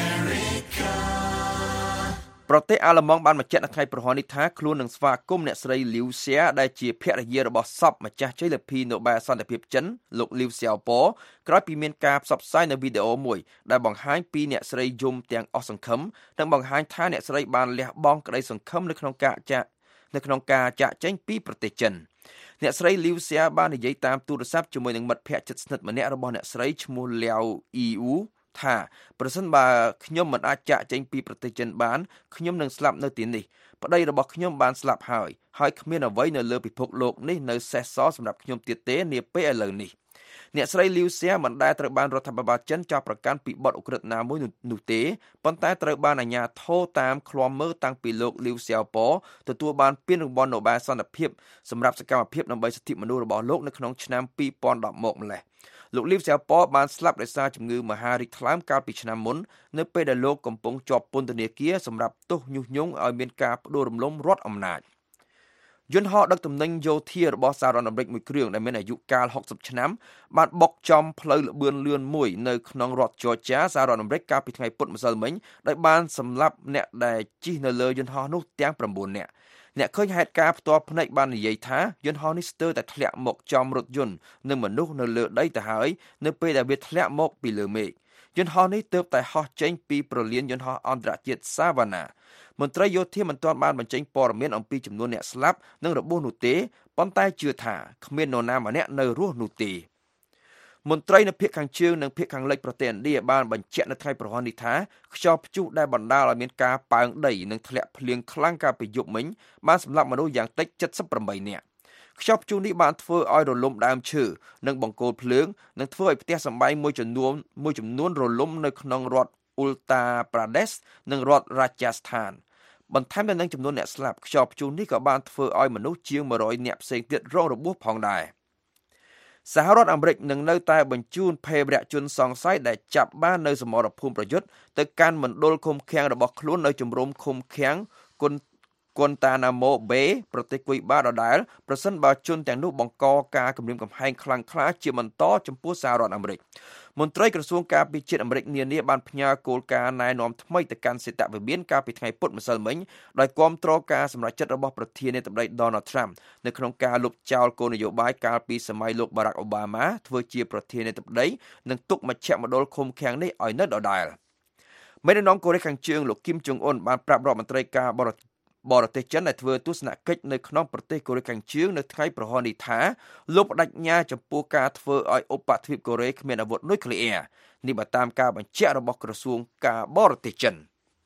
America ប្រទេសអាល្លឺម៉ង់បានបញ្ជាក់នៅថ្ងៃប្រហ័ននេះថាខ្លួននឹងស្វាគមន៍អ្នកស្រីលីវសៀដែលជាភរិយារបស់សពម្ចាស់ជ័យលាភី Nobel សន្តិភាពចិនលោកលីវសៀប៉ូក្រោយពីមានការផ្សព្វផ្សាយនៅវីដេអូមួយដែលបង្ហាញពីអ្នកស្រីយំទាំងអស់សង្ឃឹមនិងបង្ហាញថាអ្នកស្រីបានលះបង់ក្តីសង្ឃឹមនៅក្នុងការចាក់នៅក្នុងការចាក់ចេញពីប្រទេសចិនអ្នកស្រីលីវសៀបាននិយាយតាមទូរស័ព្ទជាមួយនឹងមិត្តភក្តិជិតស្និទ្ធម្នាក់របស់អ្នកស្រីឈ្មោះលាវអ៊ីអ៊ូថាប្រសិនបើខ្ញុំមិនអាចចាក់ចេញពីប្រទេសចិនបានខ្ញុំនឹងស្លាប់នៅទីនេះប្តីរបស់ខ្ញុំបានស្លាប់ហើយហើយគ្មានអ្វីនៅលើពិភពលោកនេះនៅសេសសល់សម្រាប់ខ្ញុំទៀតទេនាពេលឥឡូវនេះអ្នកស្រីលីវសៀមិនដែលត្រូវបានរដ្ឋាភិបាលចិនចោទប្រកាន់ពីបទឧក្រិដ្ឋណាមួយនោះទេប៉ុន្តែត្រូវបានអាជ្ញាធរតាមឃ្លាំមើលតាំងពីលោកលីវសៀប៉ូទទួលបានពានរង្វាន់ Nobel សន្តិភាពសម្រាប់សកម្មភាពដើម្បីសិទ្ធិមនុស្សរបស់លោកនៅក្នុងឆ្នាំពីរពាន់ដប់មកម្លេះលោកលីវសៀប៉ូបានស្លាប់ដោយសារជំងឺមហារីកថ្លើមកាលពីឆ្នាំមុននៅពេលដែលលោកកំពុងជាប់ពន្ធនាគារសម្រាប់ទោសញុះញង់ឲ្យមានការផ្ដួលរំលំរដ្ឋអំណាចយន្តហោះដឹកទំនិញយោធារបស់សហរដ្ឋអាមេរិកមួយគ្រឿងដែលមានអាយុកាលហុកសិបឆ្នាំបានបុកចំផ្លូវល្បឿនលឿនមួយនៅក្នុងរដ្ឋ Georgia សហរដ្ឋអាមេរិកកាលពីថ្ងៃពុធម្សិលមិញដោយបានសម្លាប់អ្នកដែលជិះនៅលើយន្តហោះនោះទាំងប្រាំបួននាក់អ្នកឃើញហេតុការណ៍ផ្ទាល់ភ្នែកបាននិយាយថាយន្តហោះនេះស្ទើរតែធ្លាក់មកចំរថយន្តនិងមនុស្សនៅលើដីទៅហើយនៅពេលដែលវាធ្លាក់មកពីលើមេឃយន្តហោះនេះទើបតែហោះចេញពីប្រលានយន្តហោះអន្តរជាតិ Savannah មន្ត្រីយោធាមិនទាន់បានបញ្ចេញព័ត៌មានអំពីចំនួនអ្នកស្លាប់និងរបួសនោះទេប៉ុន្តែជឿថាគ្មាននរណាម្នាក់នៅរស់នោះទេមន្ត្រីនៅភាគខាងជើងនិងភាគខាងលិចប្រទេសឥណ្ឌាបានបញ្ជាក់នៅថ្ងៃប្រហ័ននេះថាខ្យល់ព្យុះដែលបណ្ដាលឲ្យមានការប៉ើងដីនិងធ្លាក់ភ្លៀងខ្លាំងកាលពីយប់មិញបានសម្លាប់មនុស្សយ៉ាងតិចចិតសិបប្រាំបីនាក់ខ្យល់ព្យុះនេះបានធ្វើឲ្យរលំដើមឈើនិងបង្គោលភ្លើងនិងធ្វើឲ្យផ្ទះសម្បែងមួយចំនួនមួយចំនួនរលំនៅក្នុងរដ្ឋ Uttar Pradesh និងរដ្ឋ Rajasthan បន្ថែមទៅនឹងចំនួនអ្នកស្លាប់ខ្យល់ព្យុះនេះក៏បានធ្វើឲ្យមនុស្សជាងមួយរយនាក់ផ្សេងទៀតរងរបួសផងដែរសហរដ្ឋអាមេរិកនឹងនៅតែបញ្ជូនភេរវជនសង្ស័យដែលចាប់បាននៅសមរភូមិប្រយុទ្ធទៅកាន់មណ្ឌលឃុំឃាំងរបស់ខ្លួននៅជំរំឃុំឃាំងគុនគុនតាណាម៉ូបេប្រទេសគុយបាដដែលប្រសិនបើជនទាំងនោះបង្កការគំរាមកំហែងខ្លាំងក្លាជាបន្តចំពោះសហរដ្ឋអាមេរិកមន្ត្រីក្រសួងការពារជាតិអាមេរិកនានាបានផ្ញើគោលការណ៍ណែនាំថ្មីទៅកាន់សេតវិមានកាលពីថ្ងៃពុធម្សិលមិញដោយគាំទ្រការសម្រេចចិត្តរបស់ប្រធានាធិបតី Donald Trump នៅក្នុងការលុបចោលគោលនយោបាយកាលពីសម័យលោក Barack Obama ធ្វើជាប្រធានាធិបតីនិងទុកមជ្ឈមណ្ឌលឃុំឃាំងនេះឲ្យនៅដដែលមេដឹកនាំកូរ៉េខាងជើងលោកគីមចុងអ៊ុនបានប្រាប់រដ្ឋមន្ត្រីការបរទេសបរទេសចិនដែលធ្វើទស្សនកិច្ចនៅក្នុងប្រទេសកូរ៉េខាងជើងនៅថ្ងៃប្រហ័ននេះថាលោកបដិញ្ញាចំពោះការធ្វើឲ្យឧបទ្វីបកូរ៉េគ្មានអាវុធនុយក្លេអ៊ែរនេះបើតាមការបញ្ជាក់របស់ក្រសួងការបរទេសចិន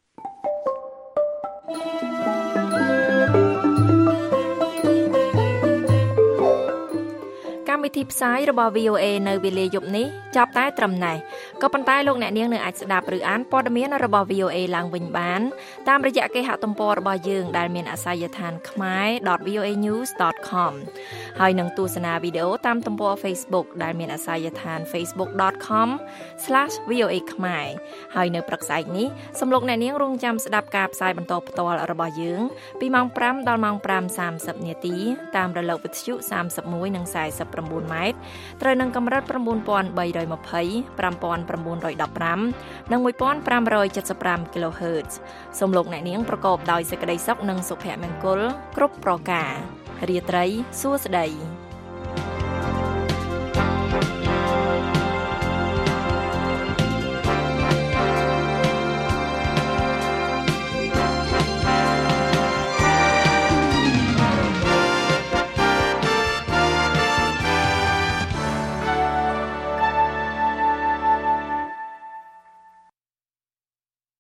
កម្មវិធីផ្សាយរបស់ វី អូ អេ នៅវេលាយប់នេះចាប់តែត្រឹមណេះក៏ប៉ុន្តែលោកអ្នកនាងនៅអាចស្ដាប់ឬអានព័ត៌មានរបស់ វី អូ អេ ឡើងវិញបានតាមរយៈគេហទំព័ររបស់យើងដែលមានអាសយដ្ឋាន khmae dot v o a news dot com ហើយនឹងទស្សនាវីដេអូតាមទំព័រ Facebook ដែលមានអាសយដ្ឋាន facebook dot com slash v o a khmae ហើយនៅព្រឹកស្អែកនេះសូមលោកអ្នកនាងរងចាំស្ដាប់ការផ្សាយបន្តផ្ទាល់របស់យើងពីម៉ោងប្រាំដល់ម៉ោងប្រាំសាមសិបនាទីតាមរលកវិទ្យុសាមសិបមួយនិងសាយសិបប្រាំម៉ែត្រត្រូវនឹងកម្រិតnine thousand three hundred twenty, five thousand nine hundred fifteen និងone thousand five hundred seventy-five គីឡូហឺតซ์ សូមលោកអ្នកនាងប្រកបដោយសេចក្តីសុខនិងសុភមង្គលគ្រប់ប្រការរាត្រីសួស្តី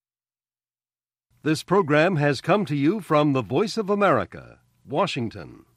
This program has come to you from the Voice of America, Washington.